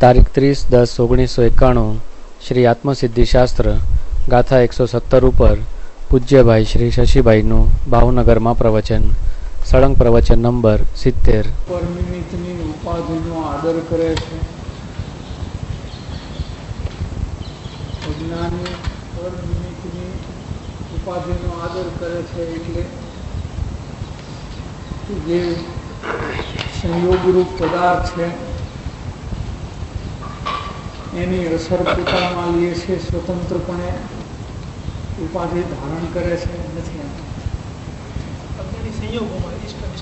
તારીખ 30-10-1991 શ્રી આત્મસિદ્ધિશાસ્ત્ર ગાથા 117 ઉપર પૂજ્યભાઈ શ્રી શશીભાઈનું ભાવનગરમાં પ્રવચન. સળંગ પ્રવચન નંબર 70. પરનિમિત્તની ઉપાધિનો આદર કરે છે. અજ્ઞાની પરનિમિત્તની ઉપાધિનો આદર કરે છે એટલે જે સંયોગરૂપ પદાર્થ છે એની અસર પોતામાં લે છે, સ્વતંત્રપણે ઉપાધિ ધારણ કરે છે નથી. સંયોગમાં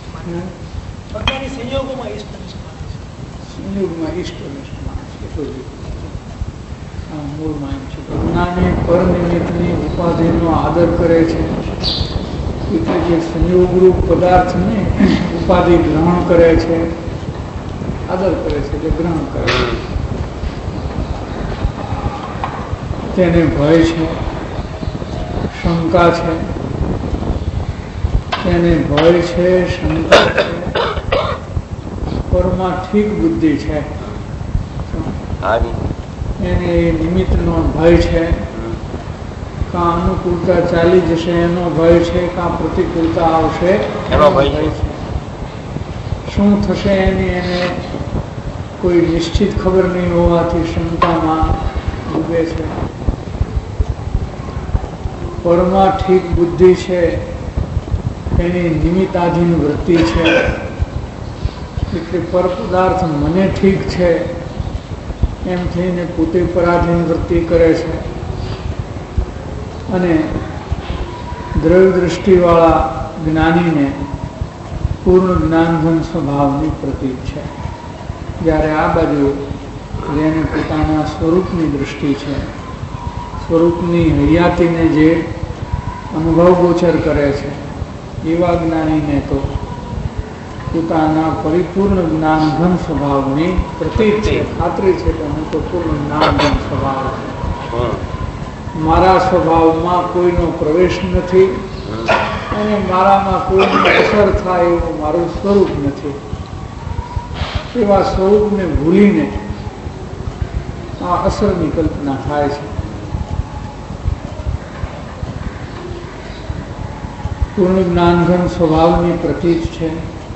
ઇષ્ટનિષ્ઠ માણસ એટલું મૂળમાં એમ છે. અજ્ઞાની પરનિમિત્તની ઉપાધિનો આદર કરે છે એટલે જે સંયોગરૂપ પદાર્થને ઉપાધિ ગ્રહણ કરે છે, આદર કરે છે એટલે ગ્રહણ કરે છે. તેને ભય છે, શંકા છે, તેને ભય છે, શંકા છે, પરમાં ઠીક બુદ્ધિ છે, એને નિમિત્તનો ભય છે, કાં અનુકૂળતા ચાલી જશે એનો ભય છે, કાં પ્રતિકૂળતા આવશે એનો ભય છે. શું થશે એની એને કોઈ નિશ્ચિત ખબર નહીં હોવાથી શંકામાં ડૂબે છે. પરમાં ઠીક બુદ્ધિ છે, એની નિમિત્તાધીન વૃત્તિ છે એટલે પર પદાર્થ મને ઠીક છે એમ થઈને પોતે પરાધીન વૃત્તિ કરે છે. અને દ્રવ્ય દૃષ્ટિવાળા જ્ઞાનીને પૂર્ણ જ્ઞાનઘન સ્વભાવની પ્રતીક છે. જ્યારે આ બાજુ જેને પોતાના સ્વરૂપની દૃષ્ટિ છે, સ્વરૂપની હયાતીને જે અનુભવ ગોચર કરે છે એવા જ્ઞાનીને તો પોતાના પરિપૂર્ણ જ્ઞાનઘન સ્વભાવની પ્રતીક છે. ખાતરી છે કે હું તો પૂર્ણ જ્ઞાનઘન સ્વભાવ છે, મારા સ્વભાવમાં કોઈનો પ્રવેશ નથી અને મારામાં કોઈની અસર થાય એવું મારું સ્વરૂપ નથી. એવા સ્વરૂપને ભૂલીને આ અસરની કલ્પના થાય છે. પૂર્ણ જ્ઞાનઘન સ્વભાવની પ્રતીક છે.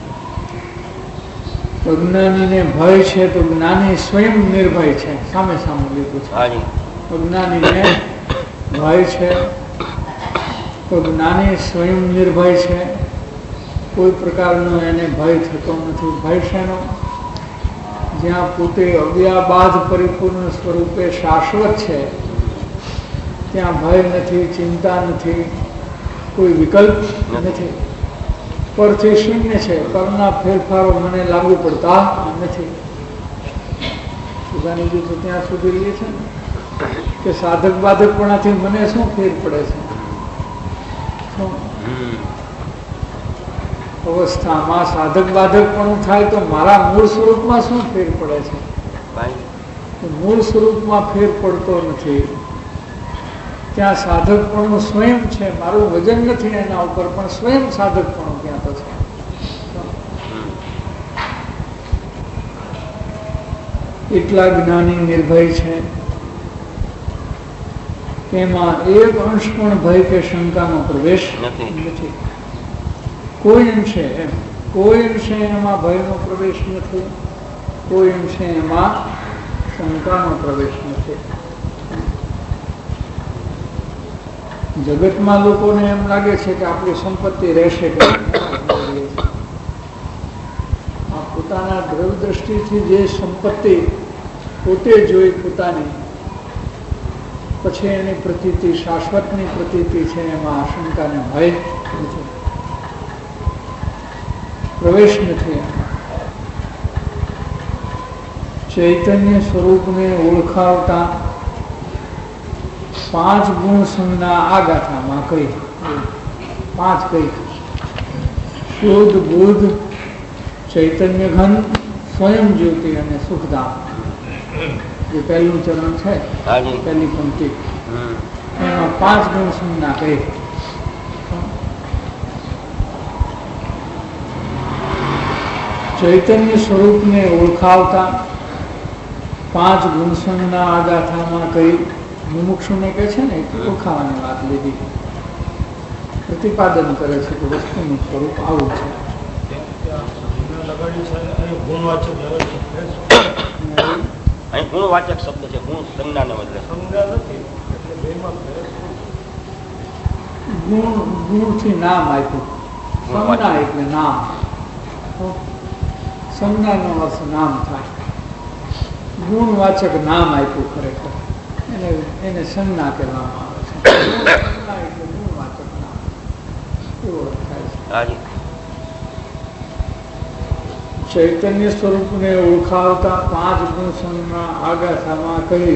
અજ્ઞાનીને ભય છે તો જ્ઞાની સ્વયં નિર્ભય છે. સામે સામે લીધું છે. અજ્ઞાનીને ભય છે તો જ્ઞાની સ્વયં નિર્ભય છે. કોઈ પ્રકારનો એને ભય થતો નથી. ભય શેનો? જ્યાં પોતે અવ્યાબાધ પરિપૂર્ણ સ્વરૂપે શાશ્વત છે ત્યાં ભય નથી, ચિંતા નથી, કોઈ વિકલ્પ નથી. પરથી શૂન્ય છે, પરના ફેરફારો મને લાગુ પડતા નથી. સુધાની તો ત્યાં સુધી લે છે કે સાધક બાધકપણાથી મને શું ફેર પડે છે? અવસ્થામાં સાધક બાધકપણું થાય તો મારા મૂળ સ્વરૂપમાં શું ફેર પડે છે? મૂળ સ્વરૂપમાં ફેર પડતો નથી. ત્યાં સાધકપણું સ્વયં છે, મારું વજન નથી એના ઉપર, પણ સ્વયં સાધકપણું ત્યાં તો છે. એટલા જ્ઞાની નિર્ભય છે. તેમાં એક અંશ પણ ભય કે શંકાનો પ્રવેશ નથી. કોઈ અંશે એમાં ભયનો પ્રવેશ નથી, કોઈ અંશે એમાં શંકાનો પ્રવેશ નથી. જગતમાં લોકોને એમ લાગે છે કે આપણી સંપત્તિ રહેશે કે આ પોતાના દ્રવ્ય દ્રષ્ટિથી જે સંપત્તિ પોતે જોઈ પોતાની, પછી એની પ્રતીતિ શાશ્વતની પ્રતીતિ છે, એમાં આશંકાને ભય નથી, પ્રવેશ નથી. ચૈતન્ય સ્વરૂપને ઓળખાવતા 5 ગુણ સંજ્ઞા આ ગાથામાં કઈ 5 કઈ: શુદ્ધ, બુદ્ધ, ચૈતન્ય ઘન, સ્વયં જ્યોતિ અને સુખધામ. જે પહેલું ચરણ છે, પહેલી પંક્તિ, એમાં 5 ગુણ સંજ્ઞા કઈ. ચૈતન્ય સ્વરૂપને ઓળખાવતા પાંચ ગુણસંગના આ ગાથામાં કઈ મુમુક્ષુને કહે છે ને ઓળખાવાની વાત લીધી, પ્રતિપાદન કરે છે કે વસ્તુનું સ્વરૂપ આવું છે. અહીં ગુણવાચક શબ્દ છે, ગુણ સંજ્ઞાને બદલે ગુણથી નામ આપ્યું. સંજ્ઞા એટલે નામ, સંજ્ઞાનો અર્થ નામ થાય. ગુણવાચક નામ આપ્યું ખરેખર એને સંજ્ઞા કહેવામાં આવે છે. સંજ્ઞા એટલે ગુણવાચક નામ એવો અર્થ થાય છે. ચૈતન્ય સ્વરૂપને ઓળખાવતા પાંચ ગુણ સંજ્ઞા આ ગાથામાં કહી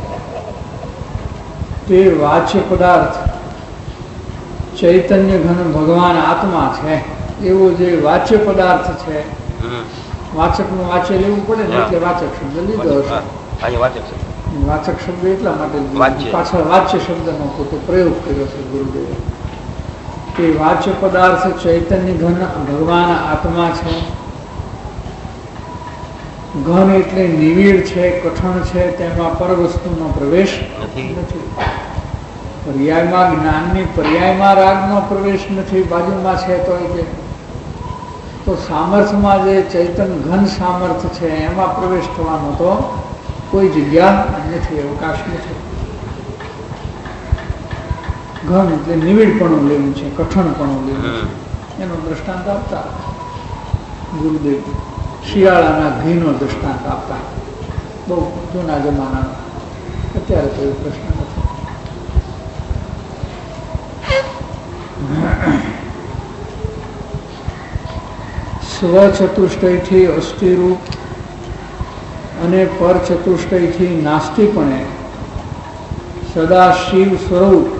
તે વાચ્ય પદાર્થ ચૈતન્ય ઘન ભગવાન આત્મા છે એવો જે વાચ્ય પદાર્થ છે, વાચકનું વાચ્ય લેવું પડે ને એટલે વાચક શબ્દ લીધો હશે. વાચક શબ્દ એટલા માટે પાછળ વાચ્ય શબ્દનો પોતે પ્રયોગ કર્યો છે ગુરુદેવે. તે વાચ્ય પદાર્થ ચૈતન્ય ઘન ભગવાન આત્મા છે. ઘન એટલે નિવિડ છે, કઠણ છે, તેમાં પર વસ્તુનો પ્રવેશ નથી. પર્યાયમાં જ્ઞાનની પર્યાયમાં રાગનો પ્રવેશ નથી, બાજુમાં છે તો સામર્થ્યમાં જે ચૈતન ઘન સામર્થ્ય છે એમાં પ્રવેશ થવાનો તો કોઈ જગ્યા નથી, અવકાશ નથી. ઘન એટલે નિવિડપણું લેવું છે, કઠણપણું લેવું છે. એનું દ્રષ્ટાંત આપતા ગુરુદેવ શિયાળાના ઘીનો દ્રષ્ટાંત આપતા, બહુ જૂના જમાનાનો. અત્યારે તો એ પ્રશ્ન નથી. સ્વચતુષ્ટયથી અસ્થિરૂપ અને પર ચતુષ્ટયથી નાસ્તિપણે સદા શિવ સ્વરૂપ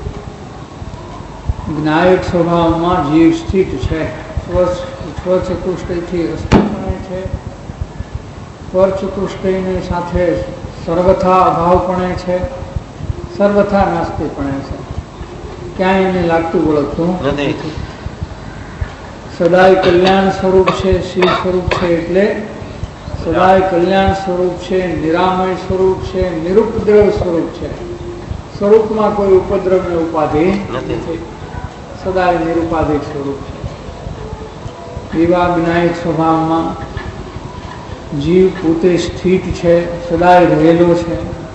જ્ઞાયક સ્વભાવમાં જીવ સ્થિત છે. સ્વચતુષ્ટયથી અસ્થિપણે છે, પર ચતુષ્ટયની સાથે સર્વથા અભાવપણે છે, સર્વથા નાસ્તિપણે છે. ક્યાંય એને લાગતું ઓળખતું નથી. સદાય કલ્યાણ સ્વરૂપ છે, શિવ સ્વરૂપ છે એટલે સદાય કલ્યાણ સ્વરૂપ છે, નિરામય સ્વરૂપ છે, નિરુપદ્રવ સ્વરૂપ છે. સ્વરૂપમાં કોઈ ઉપદ્રવ ને ઉપાધિ નથી, સદાય નિરુપાધિક સ્વરૂપ છે. એવા જ્ઞાયક સ્વભાવમાં જીવ પોતે સ્થિત છે, સદાય રહેલો છે.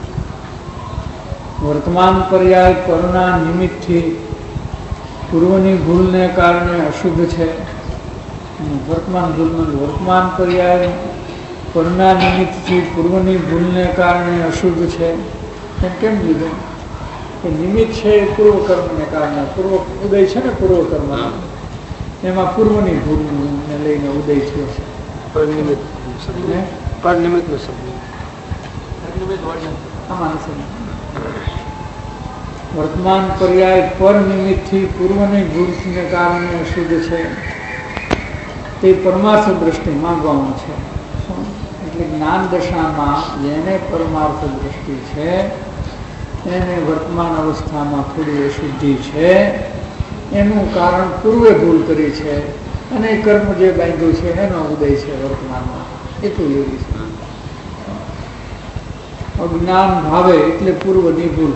વર્તમાન પર્યાય પરના નિમિત્તથી પૂર્વની ભૂલને કારણે અશુદ્ધ છે. વર્તમાન પર્યાય પરના નિમિત્તથી પૂર્વની ભૂલને કારણે અશુદ્ધ છે. એમ કેમ લીધું કે નિમિત્ત છે એ પૂર્વ કર્મને કારણે, પૂર્વ ઉદય છે ને પૂર્વ કર્મ, એમાં પૂર્વની ભૂલને લઈને ઉદય થયો છે. વર્તમાન પર્યાય પર નિમિત્તથી પૂર્વની ભૂલને કારણે અશુદ્ધ છે. તે પરમાર્થ દ્રષ્ટિમાં ગૌણ છે. એટલે જ્ઞાન દશામાં જેને પરમાર્થ દ્રષ્ટિ છે એને વર્તમાન અવસ્થામાં થોડી અશુદ્ધિ છે. એનું કારણ પૂર્વે ભૂલ કરી છે અને કર્મ જે બાંધ્યું છે એનો ઉદય છે વર્તમાનમાં, એટલું એવી છે. અજ્ઞાન ભાવે એટલે પૂર્વની ભૂલ,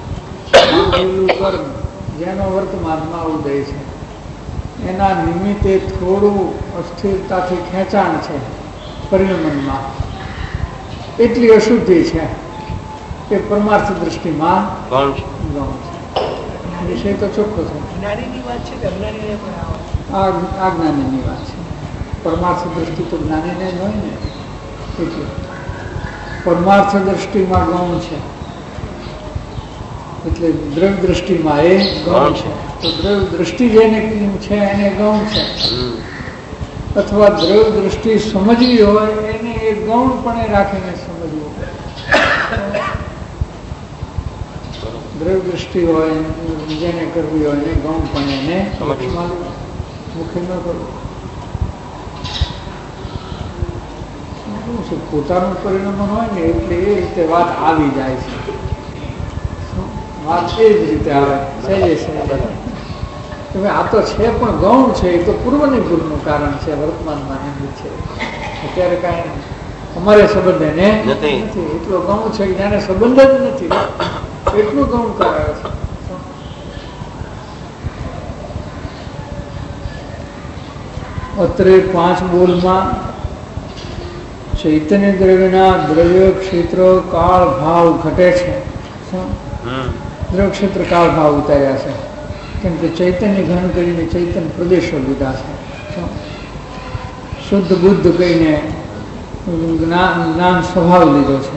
કર્મ જેનો વર્તમાનમાં ઉદય છે એના નિમિત્તે થોડું અસ્થિરતાથી ખેંચાણ છે પરિણમનમાં, એટલી અશુદ્ધિ છે કે પરમાર્થ દ્રષ્ટિમાં ગૌણ છે. વિષય તો ચોખ્ખો છે. જ્ઞાનીની વાત છે કે અજ્ઞાનીને પણ આ જ્ઞાનીની વાત છે. પરમાર્થ દ્રષ્ટિ તો જ્ઞાનીને જ હોય ને, એટલે પરમાર્થ દ્રષ્ટિમાં ગૌણ છે એટલે દ્રવ્ય દ્રષ્ટિમાં એ ગૌણ છે. તો દ્રવ્ય દ્રષ્ટિ જેને છે એને ગૌણ છે, અથવા દ્રવ્ય દ્રષ્ટિ સમજવી હોય એને એ ગૌણપણે રાખીને સમજવું. દ્રવ્ય દ્રષ્ટિ હોય જેને કરવી હોય એને ગૌણપણે એને મુખી ન કરવું. પોતાનું પરિણામ હોય ને એટલે એ રીતે વાત આવી જાય છે. વાત એ જ રીતે આવે સહેજે સહેજે. આ તો છે પણ ગૌણ છે, એ તો પૂર્વની ભૂલનું કારણ છે, વર્તમાનમાં નિમિત્ત છે. અત્યારે કાંઈ અમારે સંબંધ એને નથી. એટલો ગૌણ છે કે જાણે સંબંધ જ નથી, એટલું ગૌણ કરાવે છે. અત્રે 5 બોલમાં ચૈતન્ય દ્રવ્યના દ્રવ્ય ક્ષેત્ર કાળ ભાવ ઘટે છે. દ્રવ્ય ક્ષેત્ર કાળ ભાવ ઉતાર્યા છે, કેમ કે ચૈતન્ય ઘન કરીને ચૈતન્ય પ્રદેશો લીધા છે. શુદ્ધ બુદ્ધ કહીને જ્ઞાન સ્વભાવ લીધો છે.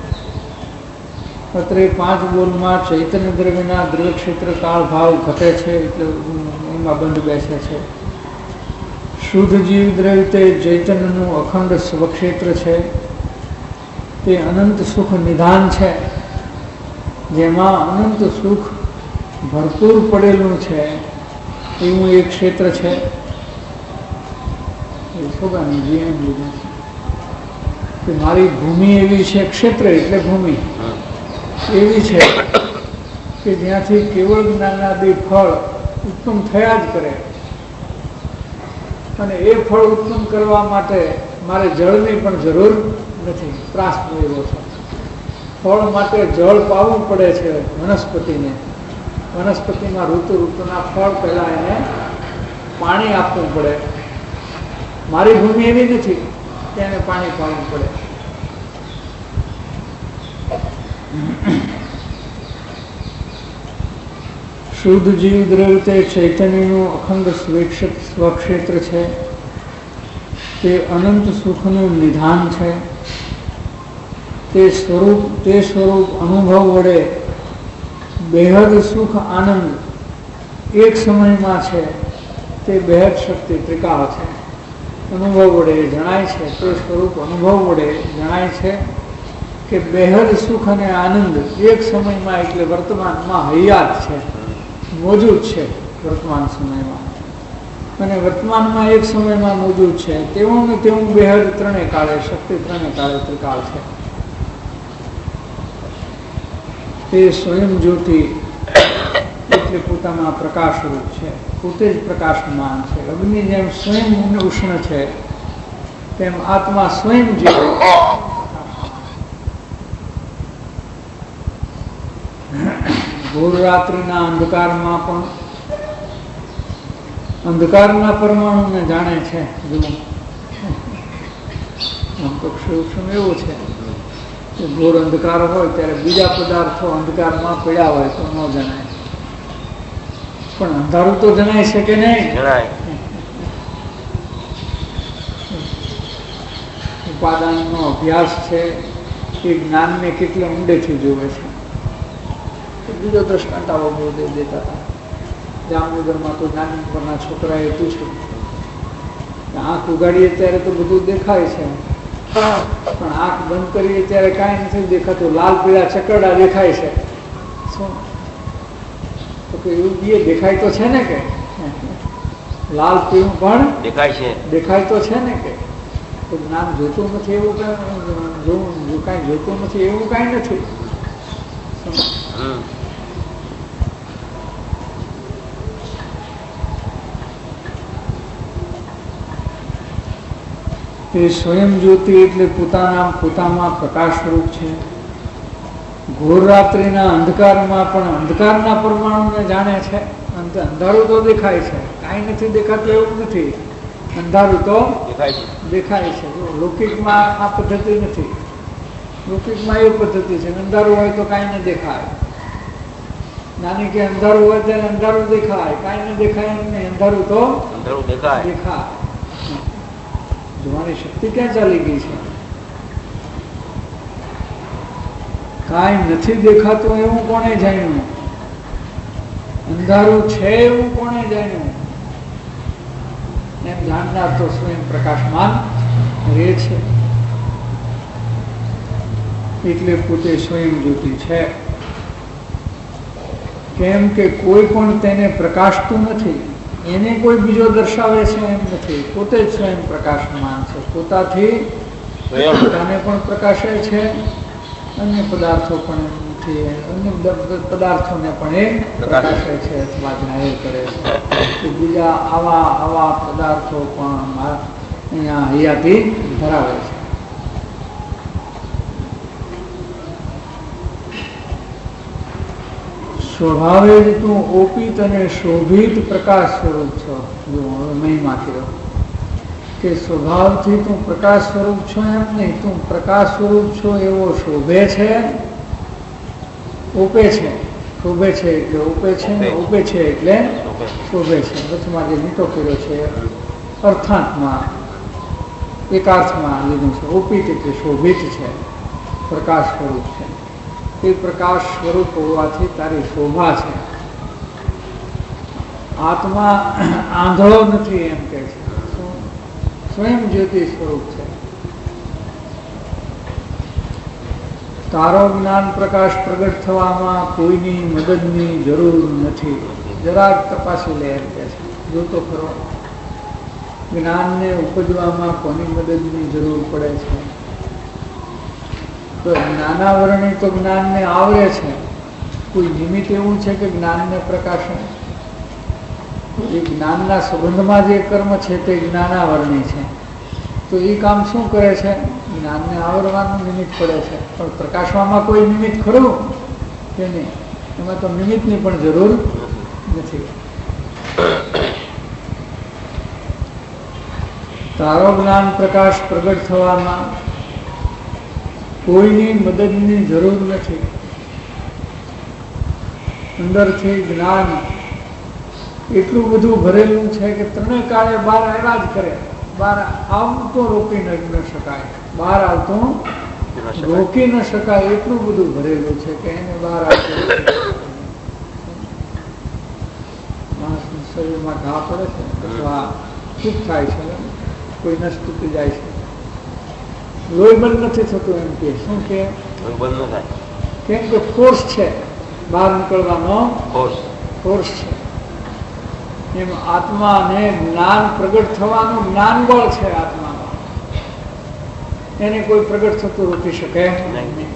અત્રે 5 બોલમાં ચૈતન્ય દ્રવ્યના દ્રવ્ય ક્ષેત્ર કાળ ભાવ ઘટે છે, એટલે એમાં બંધ બેસે છે. શુદ્ધ જીવ દ્રવ્ય તે ચૈતન્યનું અખંડ સ્વક્ષેત્ર છે, તે અનંત સુખ નિધાન છે, જેમાં અનંત સુખ ભરપૂર પડેલું છે, એવું એક ક્ષેત્ર છે. કે મારી ભૂમિ એવી છે, ક્ષેત્ર એટલે ભૂમિ એવી છે કે જ્યાંથી કેવળ જ્ઞાનાદિ ફળ ઉત્પન્ન થયા જ કરે, અને એ ફળ ઉત્પન્ન કરવા માટે મારે જળની પણ જરૂર નથી. ત્રાસ એવો છે. ફળ માટે જળ પાવું પડે છે વનસ્પતિને. વનસ્પતિમાં ઋતુના ફળ પહેલાં એને પાણી આપવું પડે. મારી ભૂમિ એવી નથી કે એને પાણી પાવું પડે. શુદ્ધ જીવ દ્રવ્ય તે ચૈતન્યનું અખંડ સ્વક્ષેત્ર છે, તે અનંત સુખનું નિધાન છે, તે સ્વરૂપ અનુભવ વડે બેહદ સુખ આનંદ એક સમયમાં છે, તે બેહદ શક્તિ ત્રિકાળ છે. અનુભવ વડે જણાય છે, તે સ્વરૂપ અનુભવ વડે જણાય છે કે બેહદ સુખ અને આનંદ એક સમયમાં, એટલે વર્તમાનમાં હયાત છે, મોજૂદ છે વર્તમાન સમયમાં, અને વર્તમાનમાં એક સમયમાં મોજૂદ છે. તેવું ને તેવું બેહદ ત્રણે કાળે શક્તિ, ત્રણે કાળે ત્રિકાળ છે. તે સ્વયં જ્યોતિ એટલે પોતાના પ્રકાશરૂપ છે, પોતે જ પ્રકાશમાન છે. અગ્નિ જેમ સ્વયં ઉષ્ણ છે, તેમ આત્મા સ્વયં જીવે. ઘોર રાત્રિના અંધકારમાં પણ અંધકારના પરમાણુને જાણે છે. આમ તો સૂક્ષ્મ એવું છે કે ઘોર અંધકાર હોય ત્યારે બીજા પદાર્થો અંધકારમાં પડ્યા હોય તો ન જણાય, પણ અંધારું તો જણાય છે કે નહીં? ઉપાદાનનો અભ્યાસ છે એ જ્ઞાનને કેટલે ઊંડેથી જોવે છે. બીજો દ્રષ્ટાંત આવો બહુ દેતા હતા. જામનગરમાં તો નાનપણના છોકરાએ પૂછ્યું, આંખ ઉગાડીએ ત્યારે તો બધું દેખાય છે, પણ આંખ બંધ કરીએ ત્યારે કાંઈ નથી દેખાતું, લાલ પીળા ચકરડા દેખાય છે. શું તો કે એવું એ દેખાય તો છે ને, કે લાલ પીળું પણ દેખાય તો છે ને, કે જ્ઞાન જોતું નથી એવું કાંઈ જોતું નથી એવું કાંઈ નથી. તે સ્વયં જ્યોતિ એટલે પોતામાં પ્રકાશરૂપ છે. ઘોર રાત્રિના અંધકારમાં પણ અંધકારના પરમાણુને જાણે છે. અંધારું તો દેખાય છે, કાંઈ નથી દેખાતું એવું નથી. અંધારું તો દેખાય છે. લૌકિકમાં આ પદ્ધતિ નથી. લૌકિકમાં એ પદ્ધતિ છે, અંધારું હોય તો કાંઈ ન દેખાય. નાની કે અંધારું હોય ત્યારે અંધારું દેખાય, કાંઈ ન દેખાય નહીં. અંધારું તો દેખાય. જોવાની શક્તિ ક્યાં ચાલી ગઈ છે? કાંઈ નથી દેખાતું એવું કોણે જાણ્યું? અંધારું છે એવું કોણે જાણ્યું? એમ જાણનાર તો સ્વયં પ્રકાશમાન રહે છે, એટલે પોતે સ્વયં જ્યોતિ છે. કેમ કે કોઈ પણ તેને પ્રકાશતું નથી, એને કોઈ બીજો દર્શાવે છે એમ નથી. પોતે જ સ્વયં પ્રકાશમાન છે. પોતાથી પોતાને પણ પ્રકાશે છે, અન્ય પદાર્થો પણ અન્ય પદાર્થોને પણ એ પ્રકાશે છે અથવા જાહેર કરે છે. બીજા આવા પદાર્થો પણ અહીંયા હયાતી ધરાવે છે. સ્વભાવે જ તું ઓપિત અને શોભિત પ્રકાશ સ્વરૂપ છો. જો હવે મહિમા કર્યો કે સ્વભાવથી તું પ્રકાશ સ્વરૂપ છો એમ નહીં, તું પ્રકાશ સ્વરૂપ છો એવો શોભે છે, ઓપે છે. શોભે છે એટલે ઓપે છે, ઓપે છે એટલે શોભે છે. વચમાં જે નીટો કર્યો છે અર્થાંતમાં એકાર્થમાં લીધું છે. ઓપિત એટલે શોભિત છે, પ્રકાશ સ્વરૂપ છે. એ પ્રકાશ સ્વરૂપ હોવાથી તારી શોભા છે. આત્મા આંધળો નથી એમ કે છે, સ્વયં જ્યોતિ સ્વરૂપ છે. તારો જ્ઞાન પ્રકાશ પ્રગટ થવામાં કોઈની મદદની જરૂર નથી. જરાક તપાસી લે એમ કે છે. જો તો ખરો જ્ઞાનને ઉપજવામાં કોની મદદની જરૂર પડે છે? તો જ્ઞાનાવરણી તો જ્ઞાનને આવરે છે. કોઈ નિમિત્ત એવું છે કે જ્ઞાનને પ્રકાશે? એ જ્ઞાનના સંબંધમાં જે કર્મ છે તે જ્ઞાનાવરણી છે. તો એ કામ શું કરે છે? જ્ઞાનને આવરવાનું નિમિત્ત પડે છે. પણ પ્રકાશવામાં કોઈ નિમિત્ત ખરું કે નહીં? એમાં તો નિમિત્તની પણ જરૂર નથી. તારો જ્ઞાન પ્રકાશ પ્રગટ થવામાં કોઈની મદદની જરૂર નથી. અંદરથી જ્ઞાન એટલું બધું ભરેલું છે કે ત્રણેય કાળે બહાર આવ્યા જ કરે. બહાર આવતો રોકી ન શકાય, બહાર આવતું રોકી ન શકાય એટલું બધું ભરેલું છે કે એને બહાર આવતું માણસના શરીરમાં ઘા પડે છે અથવા ચૂપ થાય છે, કોઈ નસ તૂટી જાય છે, લોહી બંધ નથી થતું એમ કે શું કે બંધ ન થાય? કેમ કે ફોર્સ છે, બહાર નીકળવાનો ફોર્સ છે. એમ આત્માને જ્ઞાન પ્રગટ થવાનું જ્ઞાન બળ છે આત્મામાં. એને કોઈ પ્રગટ થતું રોકી શકે નહીં.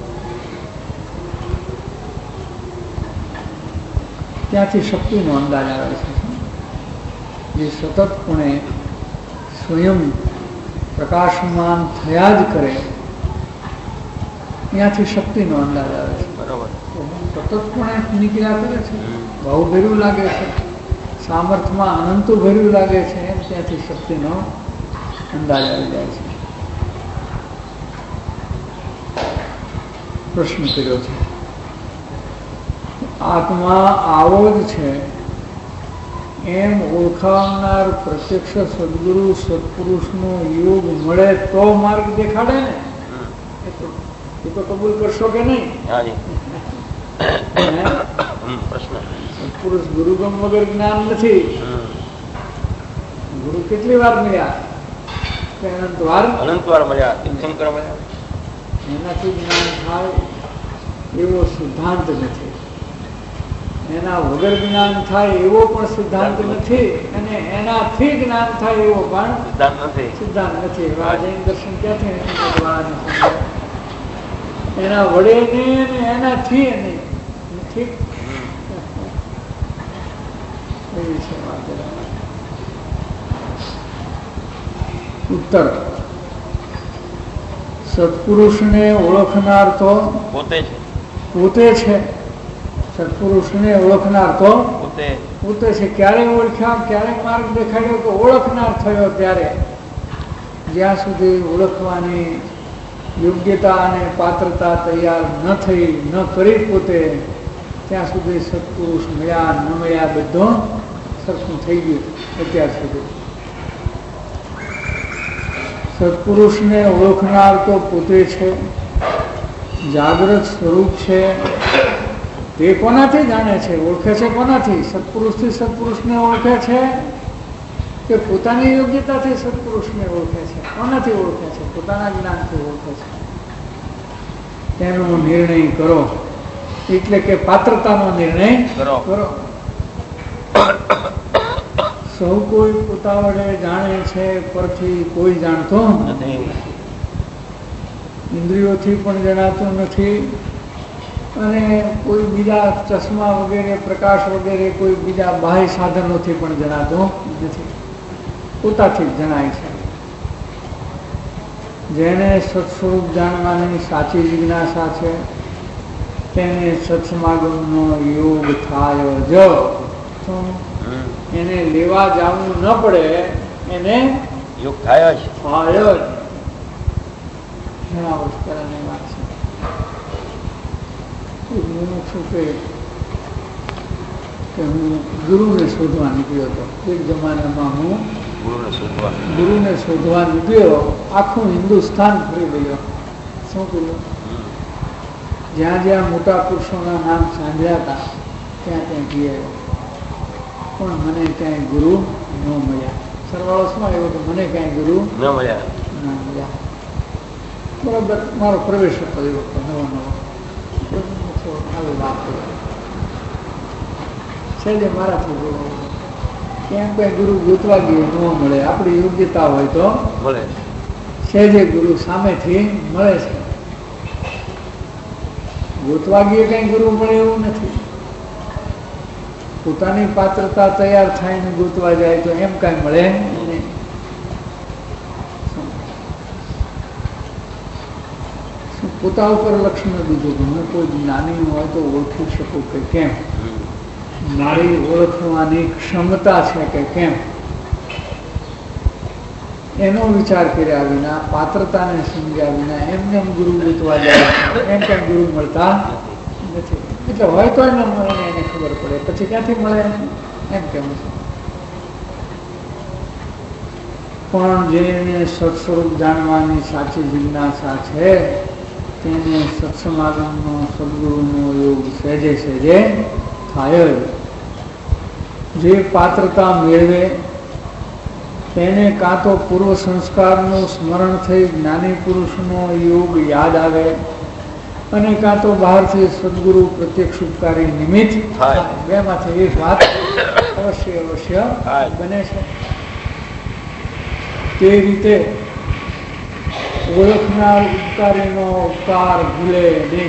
ત્યાંથી શક્તિનો અંદાજ આવે છે. જે સતતપણે સ્વયં પ્રકાશમાન થયા જ કરે ત્યાંથી શક્તિનો અંદાજ આવે છે. બરાબર. સતતપણે નીકળ્યા કરે છે, ભાવ ભર્યું લાગે છે, સામર્થ્યમાં અનંતું ભર્યું લાગે છે, એમ ત્યાંથી શક્તિનો અંદાજ આવી જાય છે. પ્રશ્ન કર્યો છે આત્મા આવો જ છે એમ ઓળખાવનાર પ્રત્યક્ષ સદગુરુ સત્પુરુષનો યોગ મળે તો માર્ગ દેખાડે ને. એ તો કબૂલ કરશો કે નહીં? સત્પુરુષ ગુરુગમ વગર જ્ઞાન નથી. ગુરુ કેટલી વાર મળ્યા? અનંત વાર મળ્યા. તીર્થંકર મળ્યા. એનાથી જ્ઞાન થાય એવો સિદ્ધાંત નથી. એના વગર જ્ઞાન થાય એવો પણ સિદ્ધાંત નથી, અને એનાથી જ્ઞાન થાય એવો પણ સિદ્ધાંત નથી. જૈન દર્શન ક્યાંથી એના વડે ને એનાથી નથી. એવી છે વાત. ઉત્તર સત્પુરુષને ઓળખનાર તો પોતે છે. સત્પુરુષને ઓળખનાર તો પોતે છે. ક્યારે ઓળખ્યા, ક્યારે માર્ગ દેખાડ્યો? તો ઓળખનાર થયો ત્યારે. જ્યાં સુધી ઓળખવાની યોગ્યતા અને પાત્રતા તૈયાર ન થઈ, ન કરી પોતે, ત્યાં સુધી સત્પુરુષ મળ્યા ન મળ્યા બધું સરખું થઈ ગયું. અત્યાર સુધી સત્પુરુષને ઓળખનાર તો પોતે છે. જાગ્રત સ્વરૂપ છે. તે કોનાથી જાણે છે, ઓળખે છે? કોનાથી? સત્પુરુષથી સત્પુરુષને ઓળખે છે કે પોતાની યોગ્યતાથી સત્પુરુષને ઓળખે છે? કોનાથી ઓળખે છે? પોતાના જ્ઞાનથી ઓળખે છે. તેનો નિર્ણય કરો. એટલે કે પાત્રતાનો નિર્ણય કરો. સૌ કોઈ પોતા વડે જાણે છે, પરથી કોઈ જાણતો નથી. ઇન્દ્રિયોથી પણ જણાતું નથી, અને કોઈ બીજા ચશ્મા વગેરે, પ્રકાશ વગેરે કોઈ બીજા બાહ્ય સાધનોથી પણ જણાતું નથી. પોતાથી જ જણાય છે. જેને સત્સ્વરૂપ જાણવાની સાચી જિજ્ઞાસા છે તેને સત્સમાગમનો યોગ થાય જ. એને લેવા જવું ન પડે, એને યોગ થાય જ. થાય જ. ઘણા વર્ષ પહેલાની વાત છે. હું શું કે હું ગુરુને શોધવા નીકળ્યો હતો. એક જમાનામાં હું ગુરુને શોધવા નીકળ્યો. આખું હિન્દુસ્તાન ફરી ગયો. શું કર્યું? જ્યાં જ્યાં મોટા પુરુષોના નામ સાંભળ્યા હતા ત્યાં ત્યાં જઈ આવ્યો, પણ મને ક્યાંય ગુરુ ન મળ્યા. સરવાળોમાં એવો કે મને ક્યાંય ગુરુ ન મળ્યા. બરાબર, મારો પ્રવેશ હતો એ વખતે નવો આવી વાત છે. મારાથી ગુરુ ક્યાં કઈ ગુરુ ગોતવા ગયો ન મળે. આપણી યોગ્યતા હોય તો મળે. સહેજે ગુરુ સામેથી મળે છે. ગોતવા ગયે કઈ ગુરુ મળે એવું નથી. પોતાની પાત્રતા તૈયાર થઈને ગોતવા જાય તો એમ કઈ મળે નહીં. પોતા ઉપર લક્ષણ દીધું કે હું કોઈ જ્ઞાની હોય તો ઓળખી શકું કે કેમ, મારી ઓળખવાની ક્ષમતા છે કે કેમ, એનો વિચાર કર્યા વિના, પાત્રતાને સમજ્યા વિના એમને ગુરુ ગોતવા જાય એમ કેમ ગુરુ મળતા નથી. એટલે હોય તો ન મળે ને એને ખબર પડે, પછી ક્યાંથી મળે એમ કેમ છે. પણ જેને સત્સ્વરૂપ જાણવાની સાચી જિજ્ઞાસા છે તેને સત્સમાગમનો સદગુરુનો યોગ સહેજે સહેજે થાય જ. જે પાત્રતા મેળવે તેને કાં તો પૂર્વ સંસ્કારનું સ્મરણ થઈ જ્ઞાની પુરુષનો યોગ યાદ આવે, અને કાં તો બહારથી સદગુરુ પ્રત્યક્ષ ઉપકારી નિમિત્ત થાય. બેમાંથી એક વાત અવશ્ય બને છે. તે રીતે ઓળખનાર ઉપકારીનો ઉપકાર ભૂલે નહીં.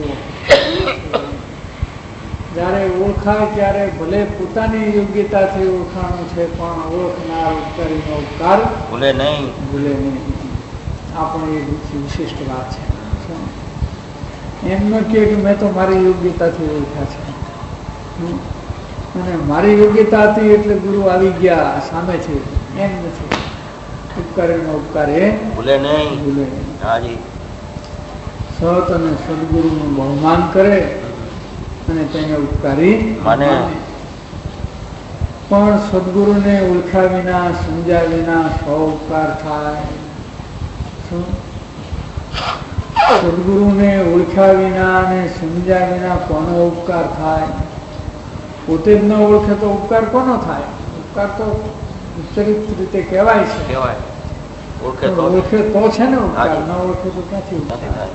જ્યારે ઓળખાય ત્યારે ભલે પોતાની યોગ્યતાથી ઓળખાણું છે, પણ ઓળખનાર ઉપકારીનો ઉપકાર ભૂલે નહીં. આ પણ એક વિશિષ્ટ વાત છે. એમ ન કહે કે મેં તો મારી યોગ્યતાથી ઓળખ્યા છે અને મારી યોગ્યતા હતી એટલે ગુરુ આવી ગયા સામેથી, એમ નથી. ઉપકારીનો ઉપકાર એ ભૂલે નહીં. સત અને સદગુરુનું બહુમાન કરે અને તેને ઉપકારી માને. પણ સદગુરુને ઓળખ્યા વિના, સમજ્યા વિના સો ઉપકાર થાય. સદગુરુને ઓળખ્યા વિના અને સમજ્યા વિના કોનો ઉપકાર થાય? પોતે જ ન ઓળખે તો ઉપકાર કોનો થાય? ઉપકાર તો વિચરિત રીતે કહેવાય છે. ઓળખે તો છે ને ઉપકાર, ન ઓળખે તો ક્યાંથી ઉપકાર?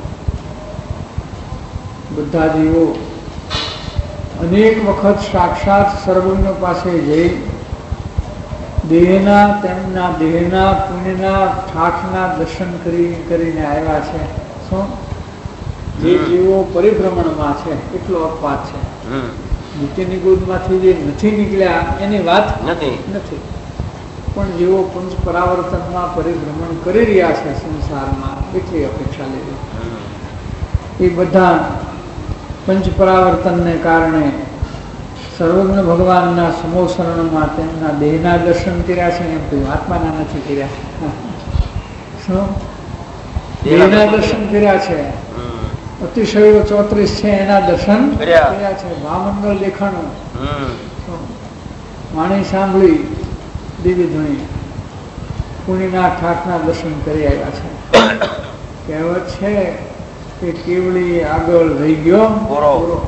બધા જીવો અનેક વખત સાક્ષાત સર્વજ્ઞ પાસે જઈ તેમના દેહના પુણ્યના ઠાઠના દર્શન કરીને આવ્યા છે. શું? જે જીવો પરિભ્રમણમાં છે એટલો અપવાદ છે. નીતિની ગોદમાંથી જે નથી નીકળ્યા એની વાત નથી, પણ જેઓ પંચ પરાવર્તનમાં પરિભ્રમણ કરી રહ્યા છે સંસારમાં, એટલી અપેક્ષા લીધી. એ બધા પંચ પરાવર્તનને કારણે સર્વજ્ઞ ભગવાનના સમોસરણમાં તેમના દેહના દર્શન કર્યા છે. એમ કહ્યું, આત્માના નથી કર્યા. શું? દેહના દર્શન કર્યા છે. અતિશયો 34 છે એના દર્શન કર્યા છે. ભામંડળ લેખાણું વાણી સાંભળી, દિવ્ય ધૂણી પુણ્યના ઠાઠના દર્શન કરી આવ્યા છે. કહેવત છે કે કેવળી આગળ રહી ગયો પૂરો.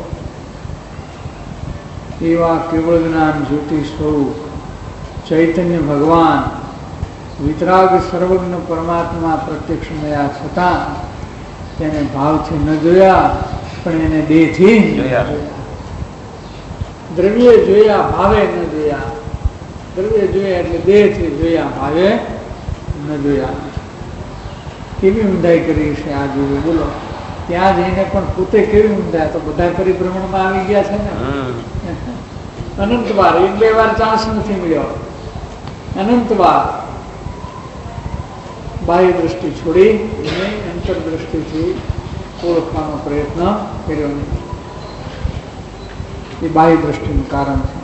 એવા કેવળ જ્ઞાન જ્યોતિ સ્વરૂપ ચૈતન્ય ભગવાન વિતરાગ સર્વજ્ઞ પરમાત્મા પ્રત્યક્ષ મળ્યા છતાં તેને ભાવથી ન જોયા, પણ એને દેહથી જોયા. દ્રવ્ય જોયા, ભાવે ન જોયા. દ્રવ્ય જોયા એટલે દેહથી જોયા, ભાવે ન જોયા. કેવી ઊંધાઈ કરી છે આ જોયું? બોલો. ત્યાં જઈને પણ પોતે કેવી ઊંધાય? તો બધા પરિભ્રમણમાં આવી ગયા છે ને. અનંત વાર, 1-2 વાર ચાન્સ નથી મળ્યો. અનંત વાર બાહ્ય દ્રષ્ટિ છોડી અંતર દ્રષ્ટિથી ઓળખવાનો પ્રયત્ન કર્યો નથી. એ બાહ્ય દ્રષ્ટિનું કારણ છે.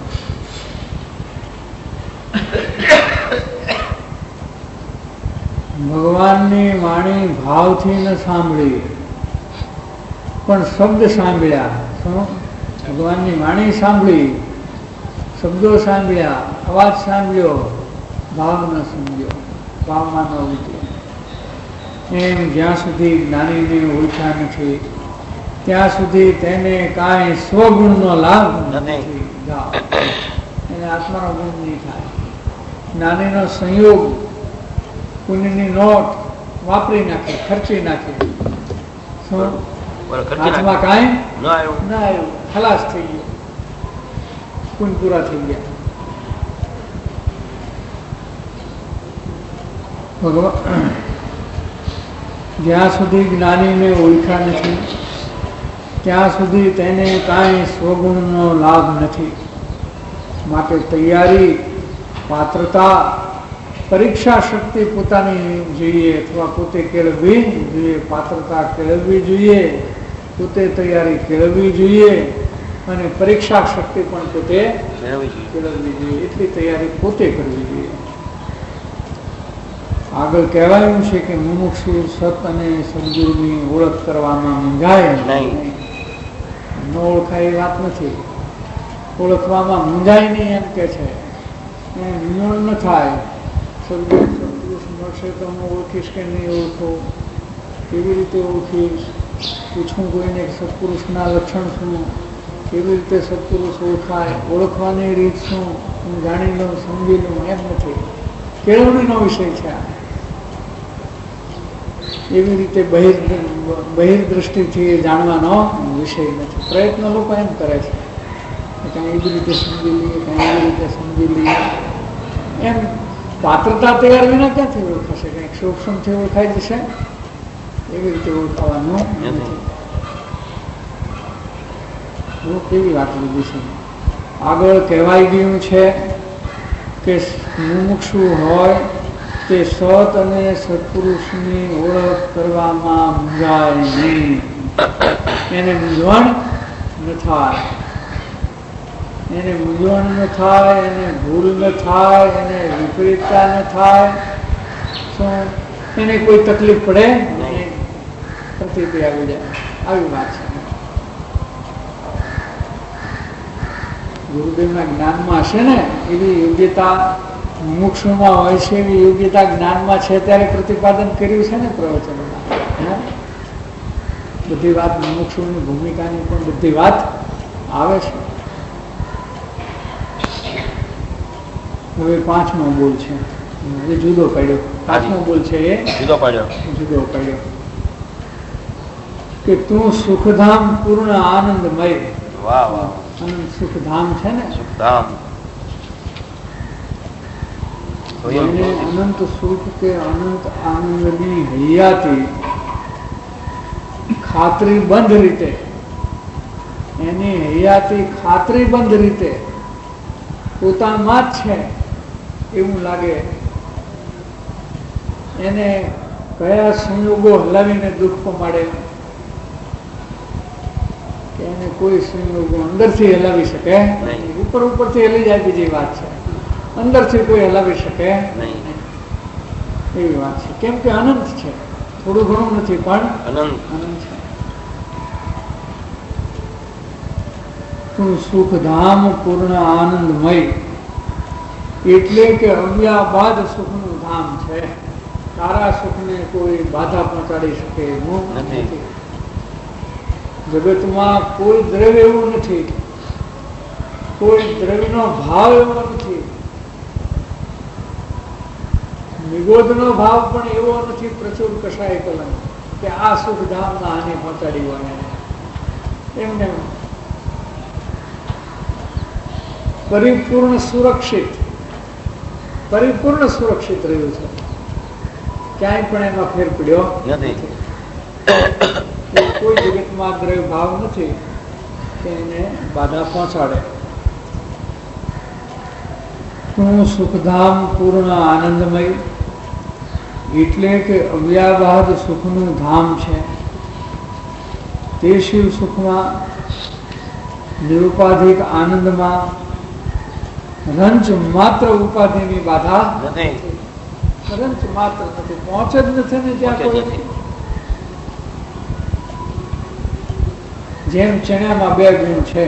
ભગવાનની વાણી ભાવથી ન સાંભળી પણ શબ્દ સાંભળ્યા. શું? ભગવાનની વાણી સાંભળી, શબ્દો સાંભળ્યા, અવાજ સાંભળ્યો, ભાવ ન સમજ્યો, ભાવમાં ન ઉતર્યો. એમ જ્યાં સુધી જ્ઞાનીને ઓળખ્યા નથી ત્યાં સુધી તેને કાંઈ સ્વગુણનો લાભ નથી. એને આત્માનો ગુણ નહીં થાય. જ્ઞાનીનો સંયોગ પુણ્યની નોટ વાપરી નાખે, ખર્ચી નાખે, હાથમાં કાંઈ ના આવ્યું, ખલાસ થઈ ગયો, પુણ્ય પૂરા થઈ ગયા. ભગવાન જ્યાં સુધી જ્ઞાનીને ઓળખ્યા નથી ત્યાં સુધી તેને કાંઈ સ્વગુણનો લાભ નથી. માટે તૈયારી, પાત્રતા, પરીક્ષા શક્તિ પોતાની જોઈએ અથવા પોતે કેળવવી જોઈએ. પાત્રતા કેળવવી જોઈએ, પોતે તૈયારી કેળવવી જોઈએ અને પરીક્ષા શક્તિ પણ પોતે કેળવવી જોઈએ. એટલી તૈયારી પોતે કરવી જોઈએ. આગળ કહેવાયું છે કે મુમુક્ષુ સત અને સદગુરુની ઓળખ કરવામાં મૂંઝાય નહીં. ન ઓળખાય એ વાત નથી, ઓળખવામાં મૂંઝાય નહીં એમ કે છે. મૂંઝવણ ન થાય. સદપુરુષ મળશે તો હું ઓળખીશ કે નહીં ઓળખો, કેવી રીતે ઓળખીશ, પૂછું કોઈને સત્પુરુષના લક્ષણ શું, કેવી રીતે સત્પુરુષ ઓળખાય, ઓળખવાની રીત શું, હું જાણી લઉં, સમજી લઉં, એમ નથી. કેળવણીનો વિષય છે. એવી રીતે બહિર્દ્રષ્ટિથી જાણવાનો વિષય નથી. પ્રયત્ન લોકો એમ કરે છે કે કાંઈ એવી રીતે સમજી લઈએ, કાંઈ એવી રીતે સમજી લઈએ. એમ પાત્રતા તૈયાર વિના ક્યાંથી ઓળખાશે? કંઈક સૂક્ષ્મથી ઓળખાઈ જશે, એવી રીતે ઓળખાવાનું નથી. કેવી વાત લીધી છે. આગળ કહેવાઈ ગયું છે કે મુમુક્ષુ હોય તે સત અને સત્પુરુષની ઓળખ કરવામાં મૂંઝાય નહીં. એને મૂંઝવણ ન થાય, એને મૂંઝવણ ન થાય, એને ભૂલ ન થાય, એને વિપરીતતા ન થાય, શું એને કોઈ તકલીફ પડે નહીં, પ્રતિક્રિયા આવી જાય. આવી વાત છે. ગુરુદેવના જ્ઞાનમાં હશે ને એવી યોગ્યતા મુમુક્ષુમાં હોય છે, એવી યોગ્યતા જ્ઞાનમાં છે ત્યારે પ્રતિપાદન કર્યું છે ને પ્રવચનમાં. બધી વાત મુમુક્ષુની ભૂમિકાની પણ બધી વાત આવે છે. હવે પાંચમો બોલ છે, એ જુદો પડ્યો. પાંચમો બોલ છે એ જુદો પડ્યો કે તું સુખધામ પૂર્ણ આનંદમય. વાહ વાહ. અનંત સુખધામ છે ને, સુખધામ. અનંત સુખ કે અનંત આનંદની હૈયાથી ખાતરીબંધ રીતે, એની હૈયાથી ખાતરીબંધ રીતે પોતામાં જ છે એવું લાગે. એને કયા સંયોગો હલાવીને દુઃખ પમાડે કે એને કોઈ સંયોગો અંદરથી હલાવી શકે નહીં. ઉપરથી હલી જાય બીજી વાત છે, અંદરથી કોઈ હલાવી શકે નહીં એવી વાત છે. કેમ કે અનંત છે, થોડું ઘણું નથી પણ અનંત છે. તું સુખધામ પૂર્ણ આનંદમય એટલે કે અવ્યાબાદ સુખનું ધામ છે. તારા સુખને કોઈ બાધા પહોંચાડી શકે એવું નથી. જગતમાં કોઈ દ્રવ્ય એવું નથી, કોઈ દ્રવ્યનો ભાવ એવો નથી, નિગોદનો ભાવ પણ એવો નથી પ્રચુર કશાય કલમ કે આ સુખધામમાં હાનિ પહોંચાડી હોય. એમને પરિપૂર્ણ સુરક્ષિત રહ્યું છે. ક્યાંય પણ એમાં ફેર પડ્યો નથી. કોઈ જગતમાં દ્રવ્ય ભાવ નથી કે એને બાધા પહોંચાડે. તું સુખધામ પૂર્ણ આનંદમય એટલે કે અવ્યાબાદ સુખનું ધામ છે. તે શિવ સુખમાં, નિરુપાધિક આનંદમાં રંચ માત્ર ઉપાધિની બાધા નથી. રંચ માત્ર નથી, પહોંચ જ નથી ને ત્યાં કોઈ. જેમ ચણામાં બે ગુણ છે,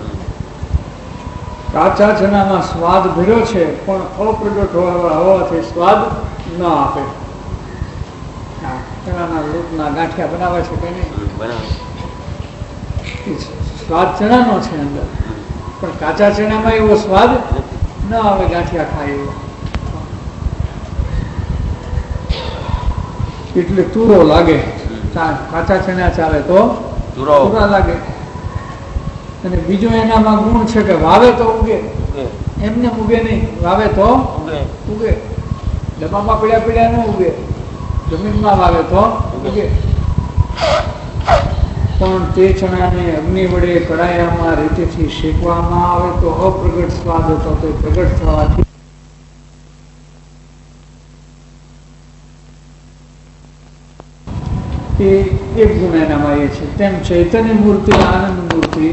કાચા ચણામાં સ્વાદ ભર્યો છે પણ અપ્રગટ હોવાથી સ્વાદ ન આપે. ચણાના લોટના ગાંઠિયા બનાવે છે કે નહીં? સ્વાદ ચણાનો છે અંદર, પણ કાચા ચણામાં એવો સ્વાદ ન આવે ગાંઠિયા ખાય એવો. એટલે તુરો લાગે. કાચા ચણા ચાલે તો તુરા લાગે. અને બીજો એનામાં ગુણ છે કે વાવે તો ઉગે, એમને ઉગે નહીં, વાવે તો ઉગે. ડબ્બામાં પીડ્યા પીડ્યા ન ઉગે, જમીનમાં વાવે તો ઉગે. પણ તે ચણાને અગ્નિ વડે કડાયામાં રીતેથી શેકવામાં આવે તો અપ્રગટ સ્વાદ હતો, તે પ્રગટ થવાથી એ એક ગુણ એનામાં એ છે. તેમ ચૈતન્ય મૂર્તિ, આનંદ મૂર્તિ,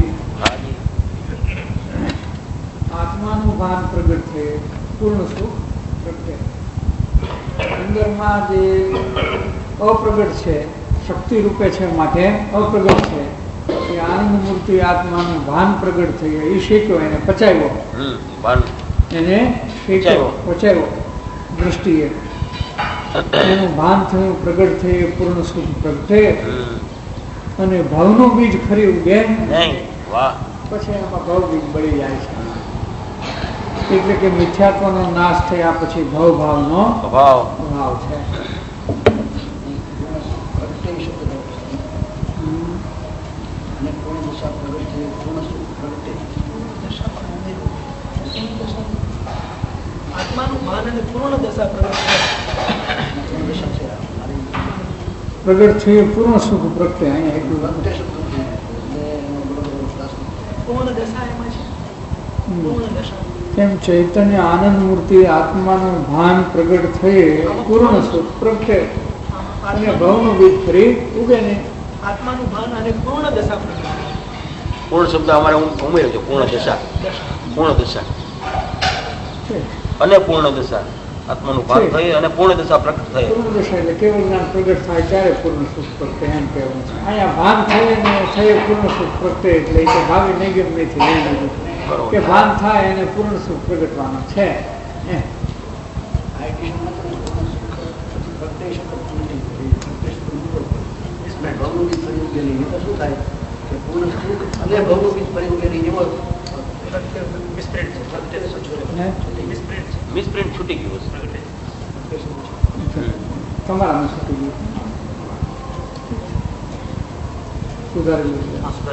આત્માનું ભાન પ્રગટ થયે પૂર્ણ સુખ પ્રગટે. અંદરમાં જે અપ્રગટ છે, શક્તિ રૂપે છે માટે અપ્રગટ છે, એ આનંદ મૂર્તિ આત્માનું ભાન પ્રગટ થયે. એ શીખ્યો, એને પચાવ્યો, એને પચાવ્યો દ્રષ્ટિએ, એનું ભાન થયું, પ્રગટ થયે પૂર્ણ સુખ પ્રગટે. અને ભાવનું બીજ ખરી ઉગે નહીં, પછી એમાં ભાવ બીજ બળી જાય છે. એટલે કે મિથ્યાત્વનો નાશ થયા પછી ભવ ભાવનો ભાવ છે. પ્રગટ થયે પૂર્ણ સુખ પ્રગટે. અહીંયા એટલું તેમ ચૈતન્ય આનંદ મૂર્તિ આત્માનું ભાન પ્રગટ થયે પૂર્ણ સુખ પ્રગટે. અને ભવનું બીજ ફરી ઉગે નહીં. આત્માનું ભાન અને પૂર્ણ દશા પ્રગટે. પૂર્ણ શબ્દ અમારે ઉમેર્યો છે. પૂર્ણ દશા, પૂર્ણ દશા અને પૂર્ણ દશા. આત્માનું ભાન થઈ અને પૂર્ણ દશા પ્રગટ થઈ. પૂર્ણ દશા એટલે કેવળ જ્ઞાન પ્રગટ થાય ત્યારે પૂર્ણ સુખ પ્રગટે એમ કહેવું છે. અહીંયા ભાન થયે ને થયે પૂર્ણ સુખ પ્રગટે એટલે એ તો ભાવિ નિગમ નથી લઈ લીધું કે ભાન થાય અને પૂર્ણ સુખ પ્રગટવાનું છે. મિસપ્રિન્ટ છૂટી ગયું તમારાનું છૂટી ગયું, સુધારેલું.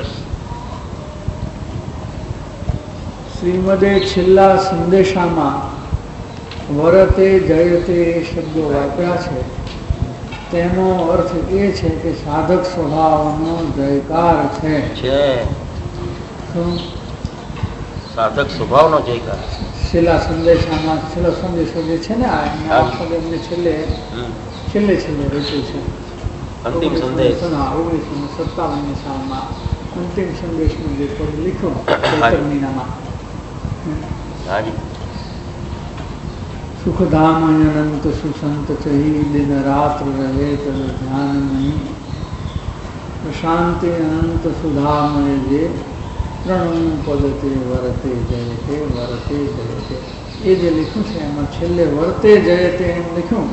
શ્રીમદે છેલ્લા સંદેશામાં વરતે જયતે એ શબ્દો વાપર્યા છે. તેનો અર્થ એ છે કે સાધક સ્વભાવનો જયકાર છે. સાધક સ્વભાવનો જયકાર. છેલ્લા સંદેશામાં છેલ્લો સંદેશો જે છે ને એમને છેલ્લે છેલ્લે રચ્યું છે. અંતિમ સંદેશ 1957 સાલમાં અંતિમ સંદેશનું જે પદ લીધું ચૈતર મહિનામાં. સુખધામ અનંત સુસંત ચહી દિન રાત્ર રહે તદ ધ્યાન નહીં. શાંતિ અનંત સુધામય જે ત્રણ પદતે વર્તે જયતે વર્તે જયતે. એ જે લખ્યું છે એમાં છેલ્લે વર્તે જયતે એમ લખ્યું.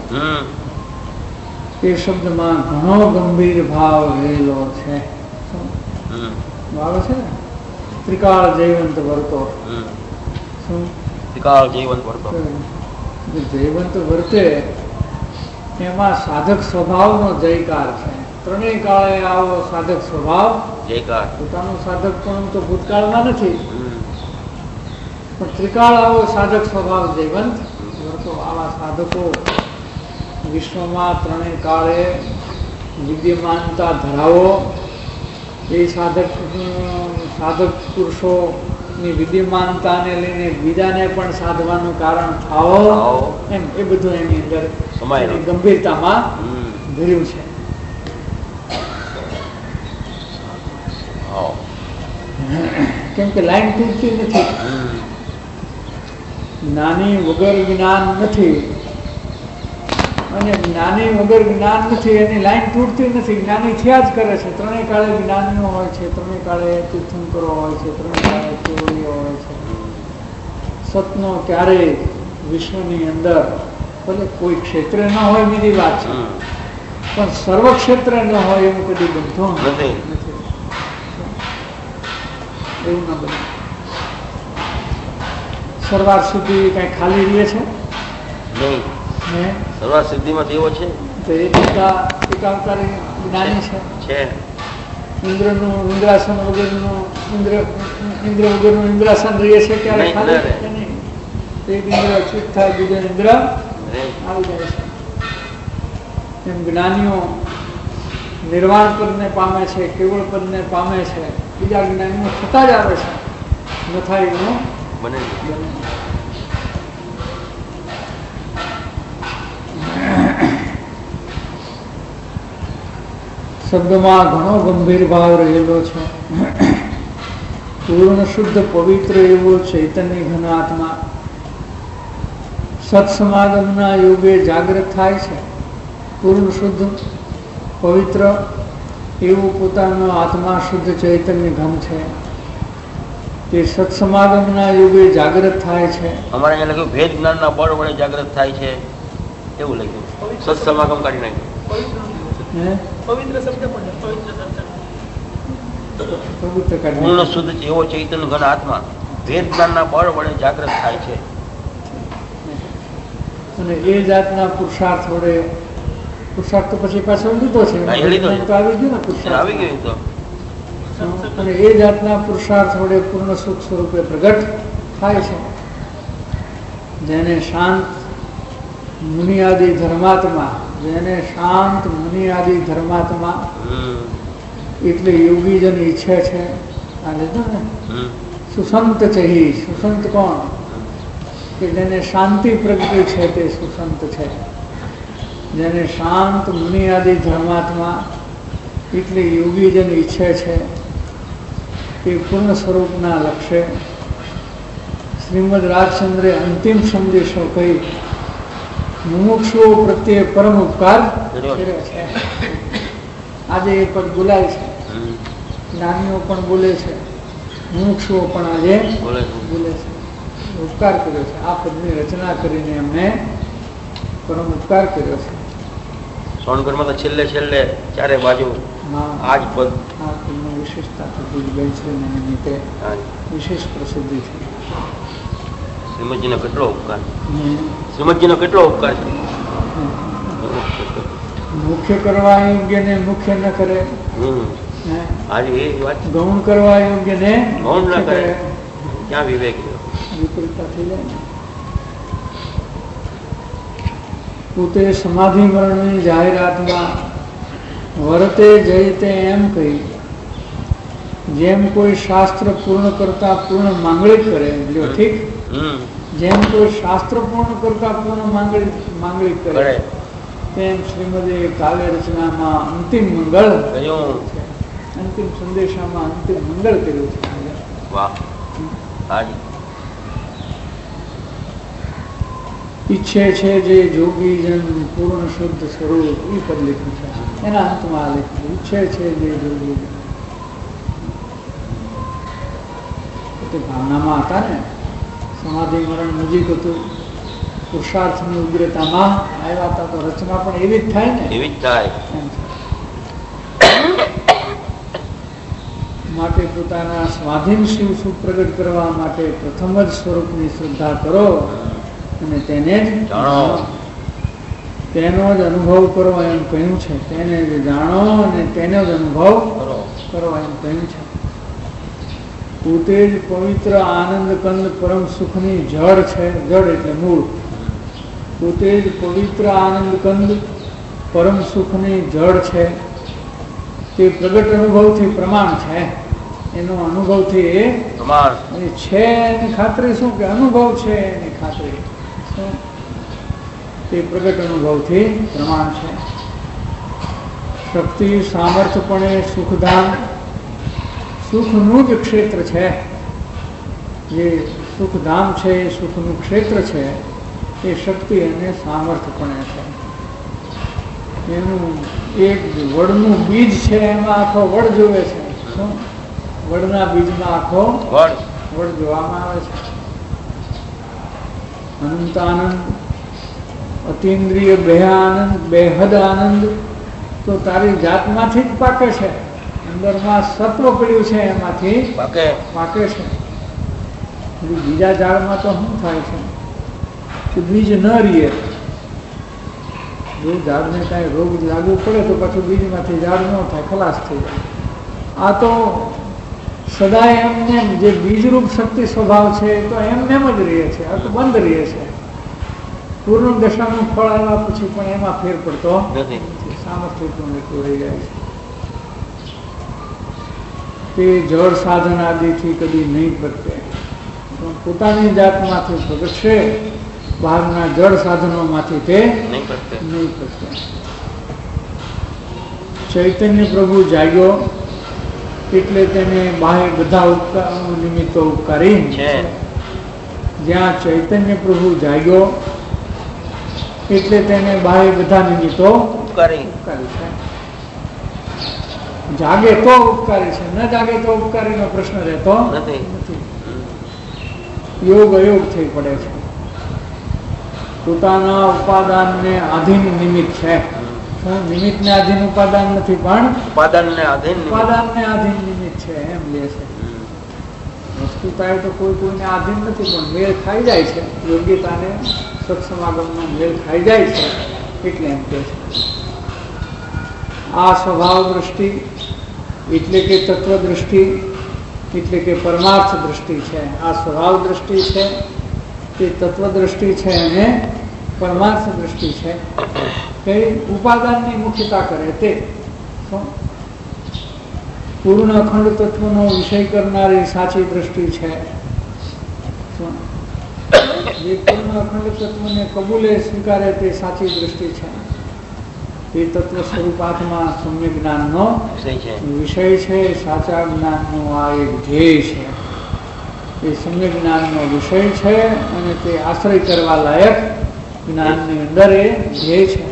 એ શબ્દમાં ઘણો ગંભીર ભાવ રહેલો છે. ભાવ છે ને ત્રિકાળ જયવંત વર્તો. શું ત્રિકાળ જયવંત વર્તો? જયવંત વર્તે એમાં સાધક સ્વભાવનો જયકાર છે. ત્રણેય કાળે આવો સાધક સ્વભાવ જયકાર. પોતાનું સાધક પણ તો ભૂતકાળમાં નથી, પણ ત્રિકાળ આવો સાધક સ્વભાવ જયવંત વર્તો. આવા સાધકો વિશ્વમાં ત્રણેય કાળે વિદ્યમાનતા ધરાવો. એ સાધક પુરુષોની વિદ્યમાનતાને લઈને બીજાને પણ સાધવાનું કારણ થાઓ, એમ એ બધું એની અંદર ગંભીરતામાં ભર્યું છે. કેમ કે લાઈન તૂટતી નથી. જ્ઞાની વગર જ્ઞાન નથી, અને જ્ઞાની વગર જ્ઞાન નથી એની લાઈન તૂટતી નથી. જ્ઞાની થયા જ કરે છે. ત્રણેય કાળે જ્ઞાનીઓ હોય છે, ત્રણેય કાળે તીર્થંકરો હોય છે, ત્રણેય કાળે કેવડીઓ હોય છે. સતનો ક્યારેય વિશ્વની અંદર ભલે કોઈ ક્ષેત્ર ન હોય બીજી વાત છે, પણ સર્વ ક્ષેત્ર ન હોય એવું કદી બનતું નથી. એવું ના બને. સરવાર સિદ્ધિ કઈ ખાલી રહે છે નહીં. સરવાર સિદ્ધિમાં એવો છે તો એ બધા એકાવતારી જ્ઞાની છે. ઇન્દ્રનું ઇન્દ્રાસન વગરનું ઇન્દ્ર વગરનું ઇન્દ્રાસન રહે છે ત્યારે ખાલી નહીં. એક ઇન્દ્ર અચ્યુત થાય, બીજો ઇન્દ્ર આવી જાય છે. એમ જ્ઞાનીઓ નિર્વાણ પદને પામે છે, કેવળ પદને પામે છે. બીજા જ્ઞાનીઓ થતા જ આવે છે, ન થાય એનું બને. શબ્દમાં ઘણો ગંભીર ભાવ રહેલો છે. પૂર્ણ શુદ્ધ પવિત્ર એવો ચૈતન્ય ઘન આત્મા સત્સમાગમના યોગે જાગૃત થાય છે. પૂર્ણ શુદ્ધ પવિત્ર એવું પોતાનો આત્મા શુદ્ધ ચૈતન્ય ઘન છે. તે સત્સમાગમના યોગે જાગૃત થાય છે. અમારે અહીંયા લખ્યું ભેદ જ્ઞાનના બળ વડે જાગૃત થાય છે એવું લખ્યું. સત્સમાગમ કાઢી નાખ્યું. પવિત્ર શબ્દ પણ પવિત્ર દર્શન. પૂર્ણ શુદ્ધ એવો ચૈતન્ય ઘન આત્મા ભેદ જ્ઞાનના બળ વડે જાગૃત થાય છે. અને એ જાતના પુરુષાર્થ વડે, પુરુષાર્થ તો પછી પાછળ લીધો છે, આવી ગયો ને પુરુષાર્થ આવી ગયું તો. અને એ જાતના પુરુષાર્થ વડે પૂર્ણ સુખ સ્વરૂપે પ્રગટ થાય છે. જેને શાંત મુનિયાદી ધર્માત્મા, જેને શાંત મુનિયાદી ધર્માત્મા એટલે યોગીજન ઈચ્છે છે. આ લીધું ને સુસંત છે. સુસંત કોણ? કે જેને શાંતિ પ્રગટી છે તે સુસંત છે. જેને શાંત મુનિયાદી ધર્માત્મા એટલે યોગીજન ઈચ્છે છે તે પૂર્ણ સ્વરૂપના લક્ષ્ય શ્રીમદ રાજચંદ્રે અંતિમ સંદેશો કહી મુમુક્ષુઓ પ્રત્યે પરમ ઉપકાર કર્યો છે. આજે એ પદ બોલાય છે, જ્ઞાનીઓ પણ બોલે છે, મુમુક્ષુઓ પણ આજે બોલે છે. ઉપકાર કર્યો છે. આ પદની રચના કરીને એમને પરમ ઉપકાર કર્યો છે. સોનગઢમાં તો છેલ્લે ચારે બાજુ આ જ પદ. આ પદની વિશેષતા થતી ગઈ છે અને નિમિત્તે વિશેષ પ્રસિદ્ધિ છે. શ્રીમદજીનો કેટલો ઉપકાર, શ્રીમદજીનો કેટલો ઉપકાર છે. મુખ્ય કરવા યોગ્ય ને મુખ્ય ન કરે, આજે એ વાત. ગૌણ કરવા યોગ્ય ને ગૌણ ન કરે, ક્યાં વિવેક? વિપરીતતા થઈ જાય. પોતે સમાધિ મરણની જાહેરાતમાં વર્તે જઈતે એમ કહી, જેમ કોઈ શાસ્ત્ર પૂર્ણ કરતા પૂર્ણ માંગણી કરે. જો ઠીક, જેમ કોઈ શાસ્ત્ર પૂર્ણ કરતા પૂર્ણ માંગણી કરે તેમ શ્રીમદે કાવ્ય રચનામાં અંતિમ મંગળ કર્યું, અંતિમ સંદેશામાં અંતિમ મંગળ કર્યું છે. વાહ. ઈચ્છે છે જે જોગીજન પૂર્ણ શુદ્ધ સ્વરૂપ, એ પદ લખ્યું છે એના અંતમાં લખ્યું. ઈચ્છે છે જે જોગીજન, ભાવનામાં હતા ને, સમાધિ મરણ નજીક હતું, પુરુષાર્થની ઉગ્રતામાં આવ્યા હતા, તો રચના પણ એવી જ થાય ને, એવી જ થાય. માટે પોતાના સ્વાધીન શિવ સુખ પ્રગટ કરવા માટે પ્રથમ જ સ્વરૂપની શ્રદ્ધા કરો અને તેને જ જાણો, તેનો જ અનુભવ કરો એમ કહ્યું છે. તેને જ જાણો અને તેનો જ અનુભવ કરો એમ કહ્યું છે. પોતે જ પવિત્ર આનંદ કંદ પરમ સુખની જડ છે. જડ એટલે મૂળ. પોતે જ પવિત્ર આનંદ કંદ પરમ સુખની જડ છે. તે પ્રગટ અનુભવથી પ્રમાણ છે. એનો અનુભવથી એ પ્રમાણ છે. એની ખાતરી શું? કે અનુભવ છે એની ખાતરી. તે પ્રગટ અનુભવથી પ્રમાણ છે. શક્તિ સામર્થ્યપણે સુખધામ સુખનું જ ક્ષેત્ર છે, જે સુખધામ છે એ સુખનું ક્ષેત્ર છે, એ શક્તિ અને સામર્થ્યપણે છે. એનું એક વડનું બીજ છે, એમાં આખો વડ જોવે છે. શું? વડના બીજમાં આખો વડ જોવામાં આવે છે. અનંત આનંદ, અતિન્દ્રિય બેહાનંદ, બેહદ આનંદ તો તારી જાતમાંથી જ પાકે છે. અંદરમાં સત્વ પડ્યું છે, એમાંથી પાકે છે. બીજા ઝાડમાં તો શું થાય છે કે બીજ ન રહીએ, જો ઝાડને કાંઈ રોગ લાગુ પડે તો પછી બીજમાંથી ઝાડ ન થાય, ખલાસ થઈ જાય. આ તો સદાય એમને જે બીજરૂપ શક્તિ સ્વભાવ છે તો એમને જ રહે છે, આ તો બંધ રહે છે. પૂર્ણ દશાનું ફળ આવ્યા પછી પણ એમાં ફેર પડતો નથી, સામર્થ્ય પણ એટલું રહી જાય છે. તે જળ સાધન આદિથી કદી નહીં પ્રગટે, પોતાની જાતમાંથી પ્રગટશે, બહારના જળ સાધનોમાંથી તે નહીં પ્રગટે. ચૈતન્ય પ્રભુ જાગ્યો એટલે તેને બાહ્ય બધા નિમિત્તો ઉપકારી છે. જ્યાં ચૈતન્ય પ્રભુ જાગ્યો એટલે તેને બાહ્ય બધા નિમિત્તો ઉપકારી છે. જાગે તો ઉપકારી છે, ન જાગે તો ઉપકારીનો પ્રશ્ન રહેતો નથી. યોગ અયોગ થઈ પડે છે. પોતાના ઉપાદાનને આધીન નિમિત્ત છે. નિમિત્તને આધીન ઉપાદાન નથી, પણ ઉપાદાનને આધીન નિમિત્ત છે એમ લે છે. વસ્તુતા તો કોઈને આધીન નથી, પણ મેળ ખાઈ જાય છે. યોગ્યતાને સત્સમાગમનો મેળ ખાઈ જાય છે એટલે એમ કહે છે. આ સ્વભાવ દ્રષ્ટિ એટલે કે તત્વ દ્રષ્ટિ એટલે કે પરમાર્થ દ્રષ્ટિ છે. આ સ્વભાવ દ્રષ્ટિ છે, તે તત્વ દ્રષ્ટિ છે અને પરમાર્થ દ્રષ્ટિ છે. કે ઉપાદાનની મુખ્યતા કરે તે પૂર્ણ અખંડ તત્વનો વિષય કરનારી સાચી દ્રષ્ટિ છે. જે પૂર્ણ અખંડ તત્વને કબૂલે સ્વીકારે તે સાચી દ્રષ્ટિ છે. એ તત્વ સ્વરૂપાત્મા સમ્યક જ્ઞાનનો વિષય છે. સાચા જ્ઞાનનો આ એક ધ્યેય છે. એ સમ્યક જ્ઞાનનો વિષય છે અને તે આશ્રય કરવા લાયક જ્ઞાનની અંદર એ ધ્યેય છે.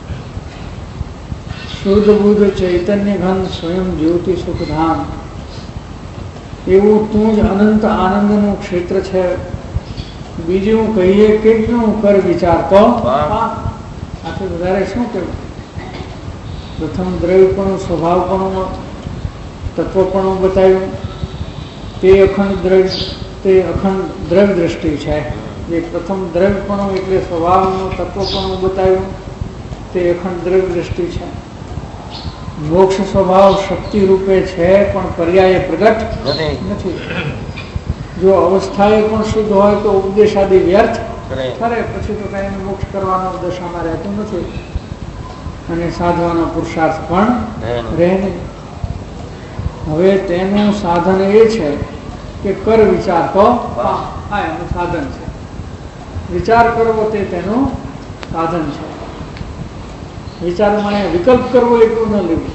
શુદ્ધ બુદ્ધ ચૈતન્ય ઘન સ્વયં જ્યોતિ સુખધામ એવું તું જ અનંત આનંદનું ક્ષેત્ર છે. બીજું કહીએ કેટલું કર વિચાર તો આથી વધારે શું કહેવું? પ્રથમ દ્રવ્યપણું, સ્વભાવપણું, તત્વપણું બતાવ્યું. તે અખંડ દ્રવ્ય દ્રષ્ટિ છે. જે પ્રથમ દ્રવ્યપણું એટલે સ્વભાવનું તત્વપણું બતાવ્યું, તે અખંડ દ્રવ્ય દ્રષ્ટિ છે. મોક્ષ સ્વભાવ શક્તિ રૂપે છે, પણ પર્યાય પ્રગટ નથી. જો અવસ્થાએ પણ શુદ્ધ હોય તો ઉપદેશાદિ વ્યર્થ કરે, પછી તો કઈ મોક્ષ કરવાનો દશામાં રહેતું નથી અને સાધવાનો પુરુષાર્થ પણ રહે નહીં. હવે તેનું સાધન એ છે કે કર વિચાર તો હા એનું સાધન છે. વિચાર કરવો તે તેનું સાધન છે. વિચારમાં વિકલ્પ કરવો એટલું ન લેવું.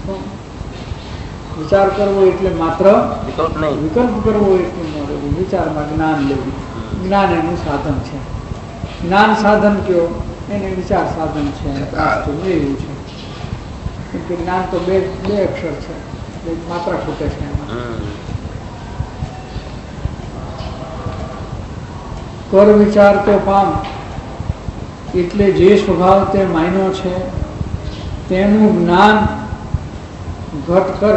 વિચાર કરવો એટલે માત્ર વિકલ્પ કરવો એટલું ન લેવું. વિચારમાં જ્ઞાન લેવું. જ્ઞાન એનું સાધન છે. જ્ઞાન સાધન કયો એને વિચાર સાધન છે. એવું છે કેમ કે જ્ઞાન તો બે અક્ષર છે, માત્રા ખૂટે છે એમાં. કર વિચાર તો પામ એટલે જે સ્વભાવ તે માયનો છે તેનું જ્ઞાન ઘટ કર,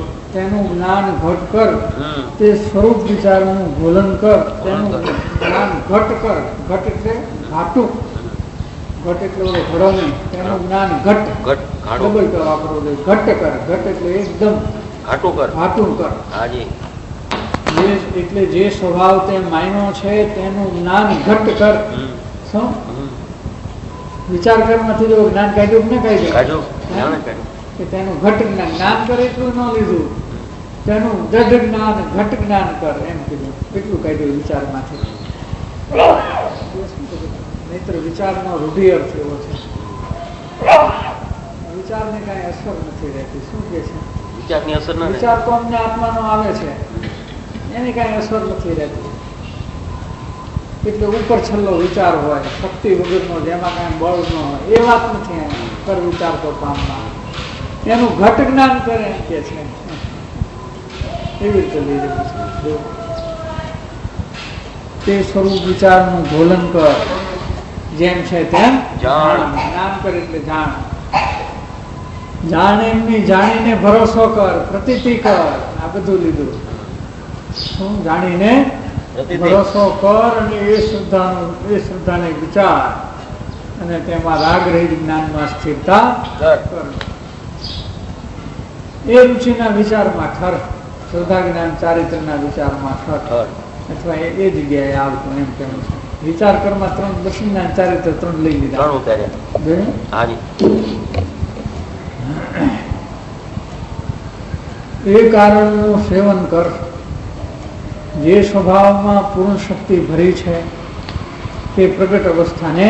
તે સ્વરૂપ વિચારનું ભોલન કર, તેનું જ્ઞાન ઘટ કર. ઘટ એટલે ઘાટું, ઘટ એટલે ઘડો નહીં, તેનું જ્ઞાન ઘટ ડબલ વાપરવો જોઈએ. ઘટ કર, ઘટ એટલે એકદમ ઘાટું કર. એટલે જે સ્વભાવ તે માયનો છે તેનું જ્ઞાન ઘટ કર. શું વિચાર કરવાથી જો જ્ઞાન કાઢ્યું ને કાઢ્યું કે તેનું ઘટ જ્ઞાન કર એટલું ન લીધું, તેનું દઢ જ્ઞાન ઘટ જ્ઞાન કર એમ કીધું. કેટલું કાઢ્યું વિચારમાંથી. નહીતર વિચારનો રૂઢિ અર્થ એવો છે, વિચારને કાંઈ અસર નથી રહેતી. શું કે છે? વિચારની અસર ના વિચાર તો અમને આત્માનો આવે છે, એની કાંઈ અસર નથી રહેતી. એટલે ઉપર છેલ્લો વિચાર હોય, શક્તિ વગરનો, જેમાં કાંઈ બળ ન હોય, એ વાત નથી. કર વિચાર તો પામવા એનું ઘટ જ્ઞાન કરે એમ કે છે. એવી રીતે લઈ રહ્યું છે. તે સ્વરૂપ વિચારનું ઘોલન કર, જેમ છે તેમ જાણ. જ્ઞાન કર એટલે જાણ. જાણ એમની જાણીને ભરોસો કર, પ્રતીતિ કર. આ બધું લીધું. શું જાણીને ભરોસો કર અને એ શ્રદ્ધાને વિચાર અને તેમાં રાગ રહિત જ્ઞાનમાં સ્થિરતા કર. એ રુચિના વિચારમાં ઠર, શ્રદ્ધા જ્ઞાન ચારિત્રના વિચારમાં ઠર, અથવા એ જગ્યાએ આવતું એમ કેવું છે. વિચાર કરમાં 3 દર્શન જ્ઞાન ચારિત્ર 3 લઈ લીધા. એ કારણનું સેવન કર, જે સ્વભાવમાં પૂર્ણ શક્તિ ભરી છે તે પ્રગટ અવસ્થાને.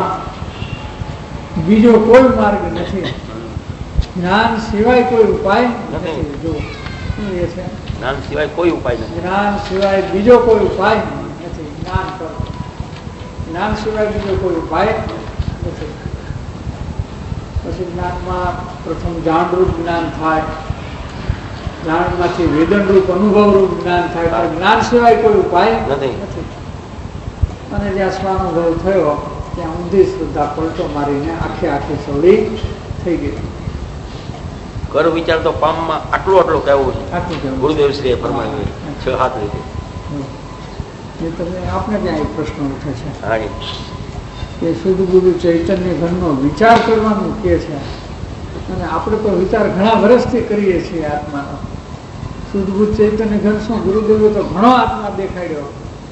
બીજો કોઈ માર્ગ નથી, જ્ઞાન સિવાય કોઈ ઉપાય નથી. જો શું એ છે? જ્ઞાન સિવાય કોઈ ઉપાય નથી. જ્ઞાન સિવાય બીજો કોઈ ઉપાય નથી. જ્ઞાન કરો, જ્ઞાન સિવાય બીજો કોઈ ઉપાય નથી. પછી જ્ઞાનમાં પ્રથમ જાણરૂપ જ્ઞાન થાય, જાણમાંથી વેદનરૂપ અનુભવરૂપ જ્ઞાન થાય, પણ જ્ઞાન સિવાય કોઈ ઉપાય નથી. અને જ્યાં સ્વાનુભવ થયો ત્યાં ઊંધી શ્રદ્ધા પલટો મારીને આખી સવડી થઈ ગઈ. કર વિચાર તો પામમાં આટલું કહેવું છે. આટલું કહેવું ગુરુદેવ શ્રી ફરમાવ્યું 6-7 રીતે. એ તમને આપણે ત્યાં એક પ્રશ્ન ઉઠે છે હાજી, કે શુદ્ધ ગુરુ ચૈતન્ય ઘરનો વિચાર કરવાનું કે છે, અને આપણે તો વિચાર ઘણા વર્ષથી કરીએ છીએ આત્માનો. શુદ્ધ ગુરુ ચૈતન્ય ઘર શું, ગુરુદેવે તો ઘણો આત્મા દેખાડ્યો.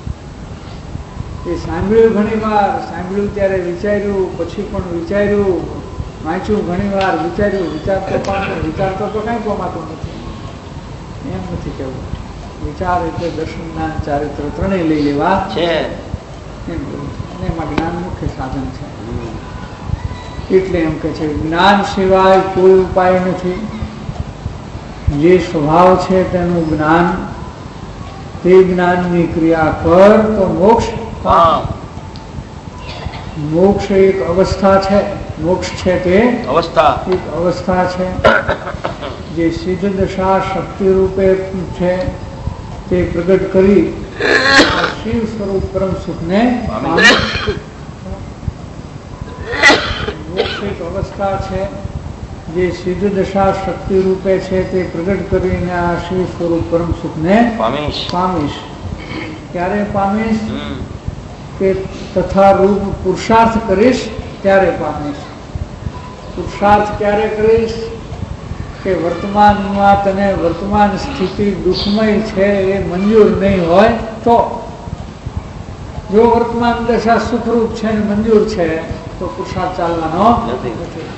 એ સાંભળ્યું ઘણી વાર, સાંભળ્યું ત્યારે વિચાર્યું, પછી પણ વિચાર્યું, વાંચ્યું ઘણી વાર, વિચાર્યું, વિચારતો તો કાંઈ કોમાતું નથી. એમ નથી કહેવું. વિચાર એટલે દર્શન જ્ઞાન ચારિત્ર 3 લઈ લેવા છે. એમ કહ્યું. અને એમાં જ્ઞાન મુખ્ય સાધન છે. એટલે એમ કે છે જ્ઞાન સિવાય કોઈ ઉપાય નથી. જે સ્વભાવ છે તેનું જ્ઞાન, તે જ્ઞાનની ક્રિયા કર તો મોક્ષ. મોક્ષ એક અવસ્થા છે. મોક્ષ છે તે અવસ્થા એક અવસ્થા છે જે સિદ્ધ દશા શક્તિ રૂપે છે તે પ્રગટ કરી શિવ સ્વરૂપ પરમ સુખને પામે. મોક્ષ એક અવસ્થા છે જે સિદ્ધ દશા શક્તિ રૂપે છે તે પ્રગટ કરીને આ શિવ સ્વરૂપ પરમ સુખને પામીશ. ક્યારે પામીશ? કે તથા રૂપ પુરુષાર્થ કરીશ ત્યારે પામીશ. પુરુષાર્થ ક્યારે કરીશ? કે વર્તમાનમાં તને વર્તમાન સ્થિતિ દુઃખમય છે એ મંજૂર નહીં હોય તો. જો વર્તમાન દશા સુખરૂપ છે ને મંજૂર છે તો પુરુષાર્થ ચાલવાનો નથી.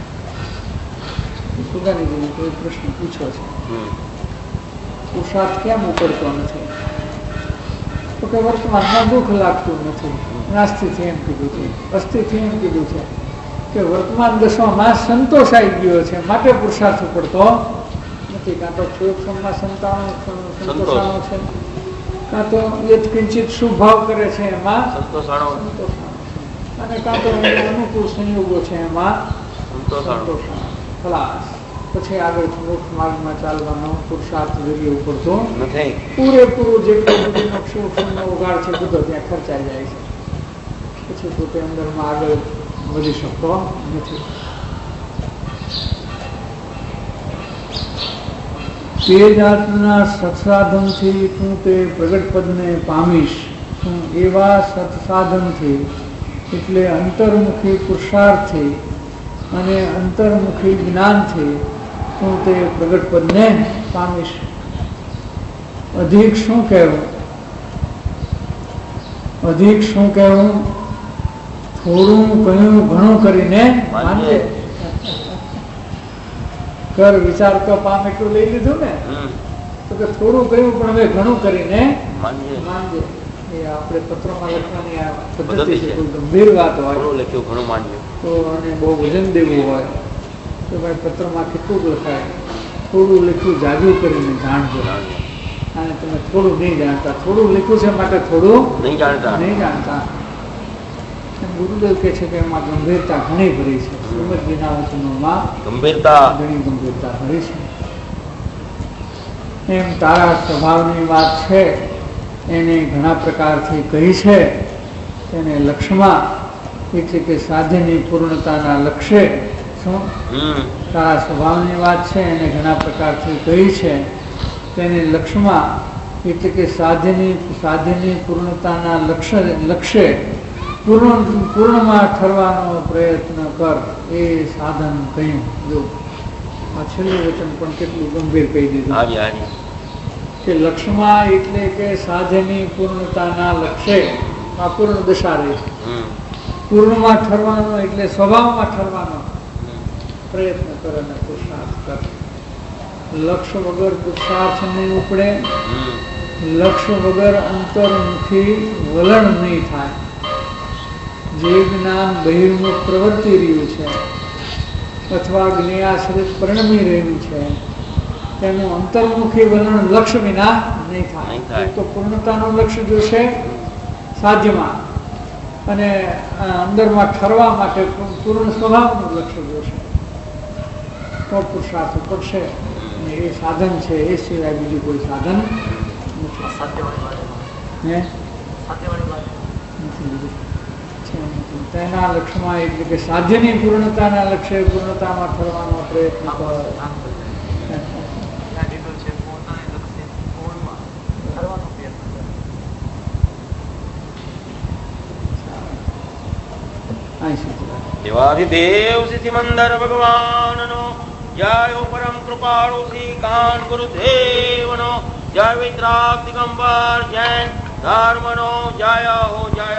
સુધારી કોઈ પ્રશ્ન પૂછ્યો છે, પુરુષાર્થ કેમ ઉપડતો નથી? તો કે વર્તમાનમાં દુઃખ લાગતું નથી. નાસ્તિથી એમ કીધું છે, અસ્થિથી એમ કીધું છે કે વર્તમાન દશામાં સંતોષ આવી ગયો છે માટે પુરુષાર્થ ઉપડતો નથી. કાં તો ક્ષોભમાં સંતોષાણો છે, કાં તો કિંચિત શુભ ભાવ કરે છે એમાં સંતોષાણો છે, અને કાં તો અનુકૂળ સંયોગો છે એમાં સંતોષાણો. ખલાસ. પછી આગળ મોક્ષ માર્ગમાં ચાલવાનો પુરુષાર્થ જગ્યા ઉપડતો નથી. પૂરેપૂરું જેટલો બુદ્ધિનો ક્ષોભનો ઉગાડ છે બધો ત્યાં ખર્ચાઈ જાય છે. પછી પોતે અંદરમાં આગળ વધી શકતો નથી. તે જાતના સત્સાધનથી તું તે પ્રગટ પદને પામીશ. તું એવા સત્સાધનથી એટલે અંતર્મુખી પુરુષાર્થથી અને અંતર્મુખી જ્ઞાનથી તું તે પ્રગટ પદને પામીશ. અધિક શું કહેવું? અધિક શું કહેવું? થોડું કહ્યું ઘણું કરીને માનજે. કર વિચાર તો પામ એટલું લઈ લીધું ને, તો કે થોડું કહ્યું પણ હવે ઘણું કરીને માનજે. એ આપણે પત્રમાં લખવાની આ પદ્ધતિ છે. કોઈ ગંભીર વાત હોય લખ્યું ઘણું માનજે તો, અને બહુ વજન દેવું હોય તો ભાઈ પત્રમાં કેટલું લખાય, થોડું લખ્યું જાજુ કરીને જાણજો, અને તમે થોડું નહીં જાણતા. થોડું લખ્યું છે માટે થોડું નહીં જાણતા. ગુરુદેવ કહે છે કે એમાં ગંભીરતા ઘણી ભરી છે. શ્રીમદજીના વચનોમાં ગંભીરતા ઘણી ગંભીરતા ભરી છે. એમ તારા સ્વભાવની વાત છે એને ઘણા પ્રકારથી કહી છે. તેને લક્ષ્યમાં એટલે કે સાધ્યની પૂર્ણતાના લક્ષ્ય શું તારા સ્વભાવની વાત છે એને ઘણા પ્રકારથી કહી છે. તેને લક્ષ્યમાં એટલે કે સાધ્યની પૂર્ણતાના લક્ષ્ય પૂર્ણમાં ઠરવાનો પ્રયત્ન કર, એ સાધન કહ્યું. જો આ છેલ્લું વચન પણ કેટલું ગંભીર કહી દીધું કે લક્ષ્યમાં એટલે કે સાધ્યની પૂર્ણતાના લક્ષ્ય આ પૂર્ણ દશા રહી. પૂર્ણમાં ઠરવાનો એટલે સ્વભાવમાં ઠરવાનો પ્રયત્ન કર અને પુરુષાર્થ કર. લક્ષ્ય વગર પુરુષાર્થ નહીં ઉપડે, લક્ષ્ય વગર અંતર્મુખી વલણ નહીં થાય. જે જ્ઞાન બહિર્મુખ પ્રવર્તી રહ્યું છે અથવા જ્ઞેયાશ્રિત પરિણમી રહ્યું છે તેનું અંતર્મુખી વલણ લક્ષ્ય વિના નહીં થાય. તો પૂર્ણતાનું લક્ષ્ય જોશે સાધ્યમાં, અને અંદરમાં ઠરવા માટે પૂર્ણ સ્વભાવનું લક્ષ્ય જોશે તો પુરુષાર્થ પડશે. અને એ સાધન છે, એ સિવાય બીજું કોઈ સાધન નથી. તેના લક્ષ્યમાં એટલે કે સાધ્યની પૂર્ણતાના લક્ષ્ય પૂર્ણતામાં ઠરવાનો પ્રયત્ન કરો. દેવાધિદેવ સિદ્ધિમંદર ભગવાનનો જય. પરમ કૃપાળુ શ્રી કાન ગુરુદેવનો જય. વિતરાગ દિગંબર જૈન ધર્મનો જય હો જય.